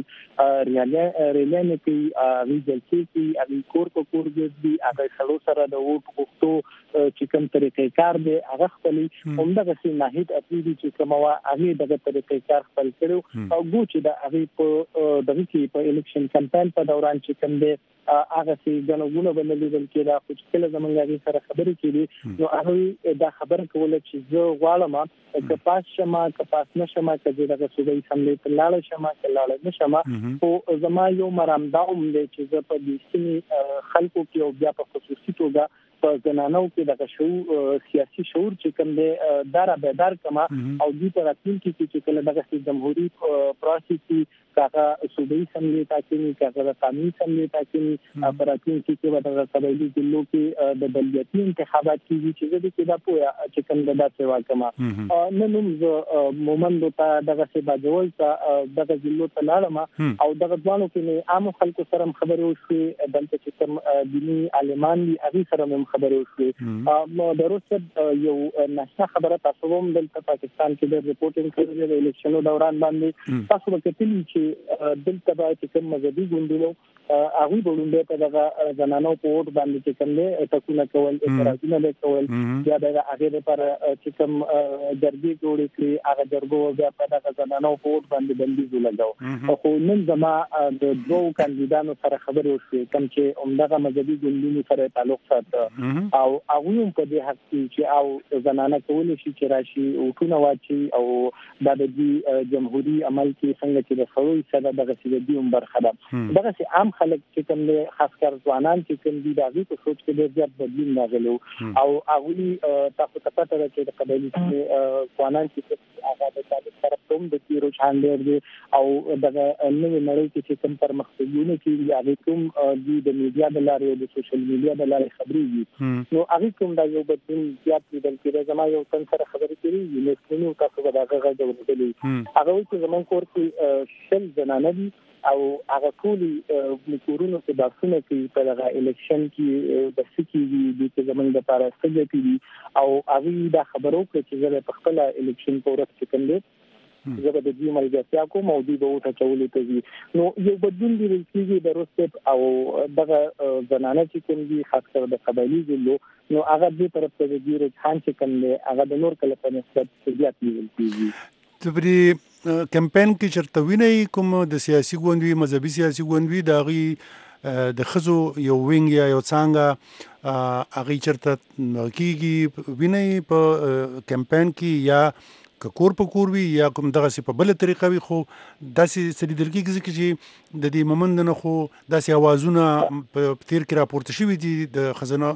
ریلیانې کوي هغوی جلسې کوي هغوی کور په کور ګرځي هغه سړو سره د ووټ غوښتو چې کوم طریقې کار دی هغه خپلې همدغسې ناهید اپریدي چې کومه وه هغې دغه طریقې کار خپل کړی او ګو چې د هغې په دغه کې په الیکشن کمپاین په دوران چې کوم دی هغسې ګڼه ګوڼه به نه لیدل کېده خو چې کله زموږ هغې سره خبرې کېدې نو هغوی دا خبره کوله چې زه غواړم که پاس شمه که پاس نه شمه که زه دغه صوبایي اسمبلۍ ته لاړه شمه که لاړه نه شمه خو زما یو مرام دا هم دی چې زه په دې سیمې خلکو کې او بیا په خصوصي توګه په زنانو کې دغه سیاسي شعور چې کوم دی دا را بیدار کړم او دوی په راتلونکي کې چې کله دغسې جمهوري پروسس وي که هغه صوبایي اسمبلۍ ټاکنې که هغه د قانوني اسمبلۍ ټاکنې په راتلونکي کې به دغه قبایلي ضلعو کې د بلدیاتي انتخابات کېږي چې زه دې کې دا پوهه چې کوم دی دا سیوا کړم نن هم زه مومندو ته دغسې باجوړ ته دغه ضلعو ته لاړم او دغه دواړو کې مې عامو خلکو سره هم خبرې وشوې دلته چې کوم دیني عالمان دي هغوی سره مې هم خبرې وشوې د روز یو ناشنا خبره تاسو هم دلته پاکستان کې د ریپورټینګ کړی د الیکشنو دوران باندې تاسو به کتلي چې دلته به چې کوم مذهبي ګوندونو هغوی به لومړی په دغه زنانو په ووټ باندې چې کوم دی ټکونه کول اعتراضونه به کول بیا د هغې لپاره چې کوم جرګې جوړې کړي هغه جرګو بیا په دغه زنانو په ووټ باندې بندیز ولګاو خو نن زما د دوو کاندیدانو سره خبرې وشوې کوم چې همدغه مذهبي ګوندونو سره تعلق ساته او هغوی هم په دې حق کې چې او زنانه کولی شي چې راشي ووټونه واچي او دا د دوی جمهوري عمل کې څنګه چې د سړو حصه ده دغسې د دوی هم برخه ده دغسې عام خلک چې کوم دی خاص کر ځوانان چې کوم دي د هغوی په سوچ کې ډېر زیات بدلون راغلی او هغوی تاسو ته پته ده چې د قبایلي ځوانان چې هغه د طالب طرف ته هم د کې رجحان ډېر دی او دغه نوې نړۍ کې چې کوم پرمختګونه کېږي هغې کوم دوی د میډیا د لارې او د سوشل میډیا د لارې خبرېږي نو هغې کوم دا یو بدلون زیات لیدل کېده زما یو تن سره خبرې کړي یونیسکوني تاسو به د هغه غږ اورېدلی هغه وایي چې زموږ کور کې 100 زنانه دي او هغه ټولې کورونو کې بحثونه کوي په دغه الیکشن کې د څه کېږي دوی چې زموږ دپاره څه ګټې دي او هغوی دا خبره وکړه چې زه به په خپله الیکشن په ورځ چې کوم دی زه به د دوی ملګرتیا کوم او دوی به ووټ اچولو ته ځي نو یو بدلون لیدل کېږي د روز او دغه زنانه چې کوم دي خاص کر د قبایلي ضلعو نو هغه دې طرف ته د دوی رجحان چې کوم دی هغه د نور کله په نسبت زیات لیدل کېږي ته پرې کمپاین کې چېرته وینئ کوم د سیاسي ګوند وي مذهبي سیاسي ګوند وي د هغوی د ښځو یو وینګ یا یو څانګه هغوی چېرته کېږي وینئ په کمپاین کې یا که کور په کور وي یا کوم دغسې په بله طریقه وي خو داسې څه لیدل کېږي ځکه چې د دې مومند نه خو داسې اوازونه په تیر کې راپورته شوي دي د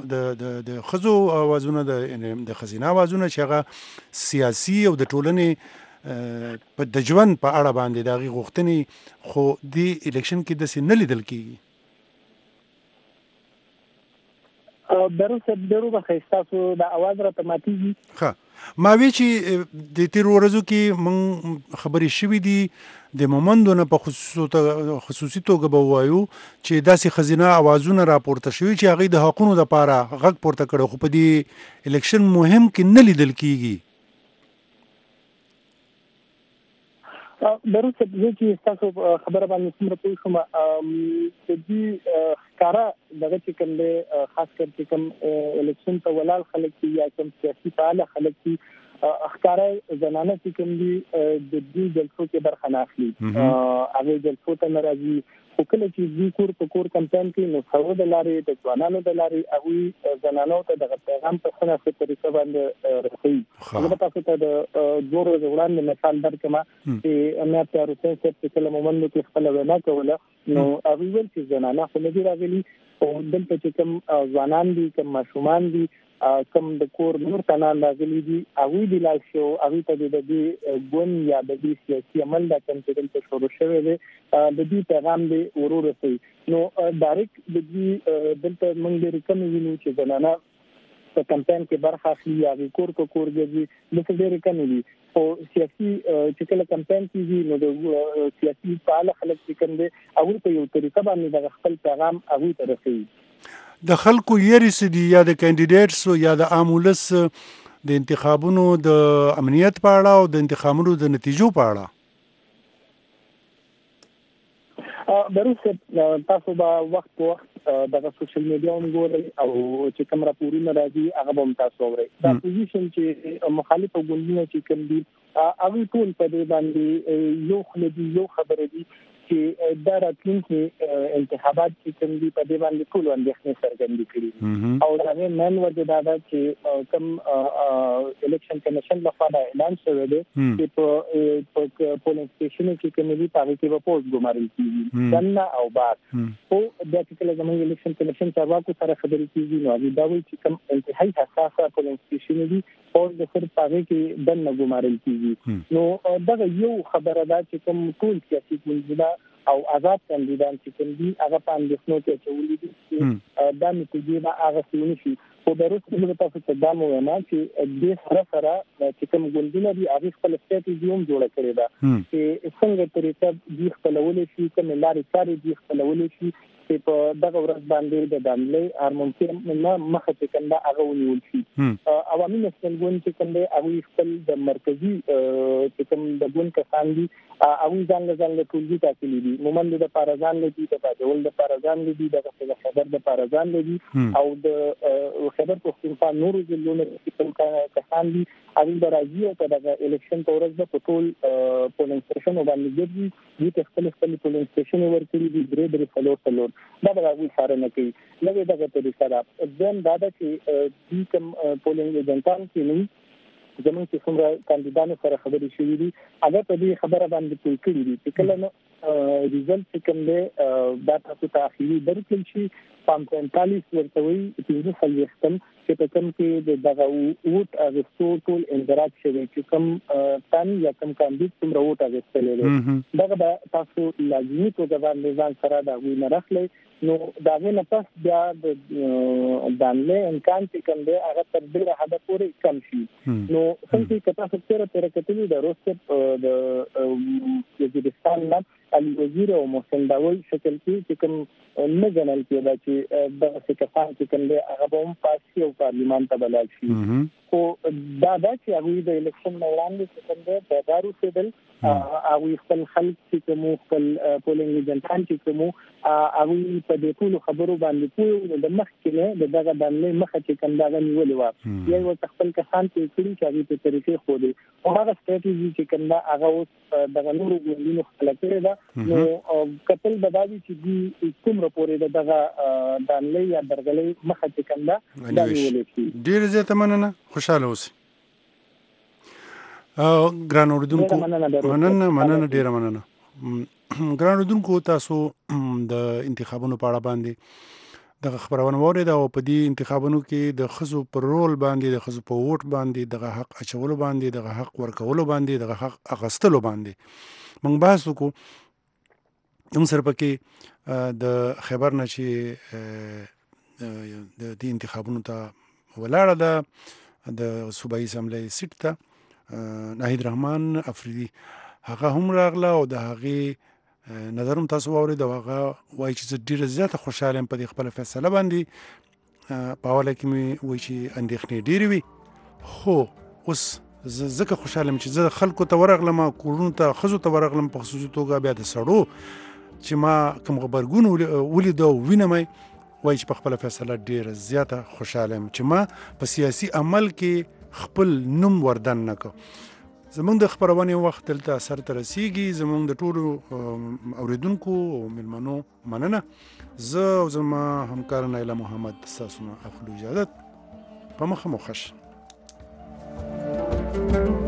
ښځو اوازونه د ښځینه اوازونه چې هغه سیاسي او د ټولنې په د ژوند په اړه باندې د هغې غوښتنې خو دې الیکشن کې داسې نه لیدل کېږي دروسه ډېرو بخښئ ستاسو د اواز راته ماتېږي ښه ما وی چې د تیرو ورځو کې موږ خبرې شوي دي د مومندو نه په خصوصي توګه به ووایو چې داسې ښځینه اوازونه راپورته شوي چې هغوی د حقونو دپاره غږ پورته کړی خو په دې الیکشن مهم کې نه لیدل کېږي دروسه زه چې ستاسو خبره باندې څومره پوه شوم د دوی ښکاره دغه چې کوم دی خاص کر چې کوم الیکشن ته ولاړ خلک دي یا کوم سیاسي فعاله خلک دي اخکارای زنانه چې کوم دي د دې جلسو کې برخه نه اخلي هغه جلسو ته ناراضي خو کله چې دوی کور په کور کمپاین کې نو څو د لارې د ځوانانو د لارې هغه زنانو ته د پیغام په څنګه طریقه باندې رسېږي هغه تاسو ته د جوړ وړاندې مثال درکمه چې امه ته روسي چې کله مومن کې خپل وینا کوله نو هغه ویل چې زنانه خو نه دي راغلي او دلته چې کوم ځوانان دي کوم ماشومان دي کوم د کور نور تنان راغلي دي هغه دی لا شو هغه ته د دې ګون یا د دې سیاسي عمل د کنټرول ته شروع شوی دی د دې پیغام دی ورور رسي نو ډایرکټ د دې دلته موږ لري کوم وینو چې زنانه په کمپاین کې برخه اخلي یا کور په کور ګرځي د څه ډېر کم دي او سیاسي چې کله کمپاین کیږي نو د سیاسي فعال خلک چې کوم دي هغه په یو طریقه باندې د خپل پیغام هغه ته رسي د خلکو یری سدي یا د کینډیډیټس یا د عامولس د انتخابونو د امنیت په اړه او د انتخابونو د نتیجو په اړه دروسه تاسو به وخت په وخت د سوشل میډیا وګورئ او چې کوم راپورونه راځي هغه به تاسو اورئ دا پوزیشن چې مخالفه ګوندونه چې کوم دي هغه ټول په دې باندې یو خلدي یو خبره دي چې دا راتلونکي انتخابات چې کوم دي په دې باندې ټول اندېښنې څرګندې کړي او دا نن وجه دا ده چې کوم الیکشن کمیشن لخوا دا اعلان شوی دی چې په پولینګ سټیشن کې کوم دي هغه کې به پوسټ ګمارل کیږي څنګه او بعد او دا چې کله زموږ الیکشن کمیشن چارواکو سره خبرې کیږي نو هغه دا وایي چې کوم انتهایی حساسه پولینګ سټیشن دي او د خپل هغه کې دنه ګمارل کیږي نو دا یو خبره ده چې کوم ټول سیاسي ګوندونه او آزاد کاندیدان چې کوم دي هغه په اندېښنو کې چولې دي چې دا نتیجې به هغه څه شي خو د روسي تاسو ته دا مو نه چې د سره چې کوم ګوندونه دي هغه خپل ستراتیژي هم جوړه کړې ده چې څنګه طریقه دي خپلولې شي کوم لارې چارې دي خپلولې شي چې په دغه ورځ باندې د داملې هرمونکي نه مخه چې کنده هغه ونیول شي عوامي مسلمان چې کنده هغه خپل د مرکزی چې کوم د ګوند کسان دي هغه ځان له ټولګي تاکلی دي مومند د پارازان لدی د باجول د پارازان لدی د خبر د پارازان لدی او د خبر پښتونخوا نور ضلعونو کې کوم کسان دي هغه د راځي او په دغه الیکشن پورز د ټول پولینګ سټیشن باندې ګرځي دي خپل پولینګ سټیشن ورکړي دي درې فلور دا به هغه سره نه کوي لږه دغه طریقه ده ځم دا چې دې کوم پولینګ ایجنټان کې نه زموږ چې څومره کاندیدانو سره خبرې شوې دي هغه په دې خبره باندې پوه کړی دي چې کله نو ریزلټ کوم دی دا تاسو ته اخیری درکړل شي 45 ورته وي چې خلک چې په کوم کې دغه ووټ اغستو ټول اندراج شوی چې کوم تن یا کوم کاندید څومره ووټ اغستل دي دغه تاسو لازمي توګه باندې ځان سره دا وی نه راخلي نو دا نه پس بیا د دانله امکان چې کوم دی هغه تر ډیره حد پورې کم شي نو څنګه چې تاسو سره کتلې د روسي د وزیرستان نه علي وزیر او محسن داول شکل کې کوم نه جنل کېدا چې د سکهان چې کوم دی هغه هم پاسي او پارلیمان ته بلل شي خو دا چې هغه د الیکشن وړاندې چې کوم دی د دارو سیدل هغه خپل خلک چې کوم خپل پولینګ ایجنټان چې کوم هغه په دې ټول خبرو باندې پوه د مخکې دغه باندې مخه چې کوم دا نیولې و یو خپل کسان چې کړي چې هغه په طریقې خو دي او هغه ستراتیژي چې کوم دا هغه دغه نورو ګوندونو خلک کړي دا نو کتل بدایي چې دې کوم راپورې دغه دانلې یا درغلې مخه چې کوم دا نیولې شي ډیر زیاته مننه خوشاله اوسئ ګران اوردونکو مننه ډیره مننه ګران اوردونکو تاسو د انتخابونو په اړه باندې د خبرونه وره دا په دې انتخابونو کې د خزو پر رول باندې د خزو په ووټ باندې د حق اچولو باندې د حق ورکولو باندې د حق اغستلو باندې موږ بحث وکړو هم سره پکې د خبر نشي د دې انتخابونو ته ولاړه ده د صوبایي اسمبلی سیټ ته ناهید رحمان افریدي هغه هم راغله او د هغه نظرم تاسو واورئ دا هغه وایي چې ډیره زیاته خوشاله ام په خپل فیصله باندې په حواله کې مې وایي چې اندېښنې ډیرې وي خو اوس زکه خوشاله ام چې زه خلکو ته ورغلم کورونو ته خزو ته ورغلم په خصوصي توګه بیا د سړو چې ما کوم خبرګون ولیدو وینم وایي چې په خپل فیصله ډیره زیاته خوشاله ام چې ما په سیاسي عمل کې خپل نوم وردن نه کو. زمونږ د خبرونې وخت دلته سر ته رسیږي. زمونږ د ټولو اوریدونکو او مېلمنو مننه. زه او زما همکار نایله محمد ستاسو نه اخلو اجازت. په مخه مو ښه.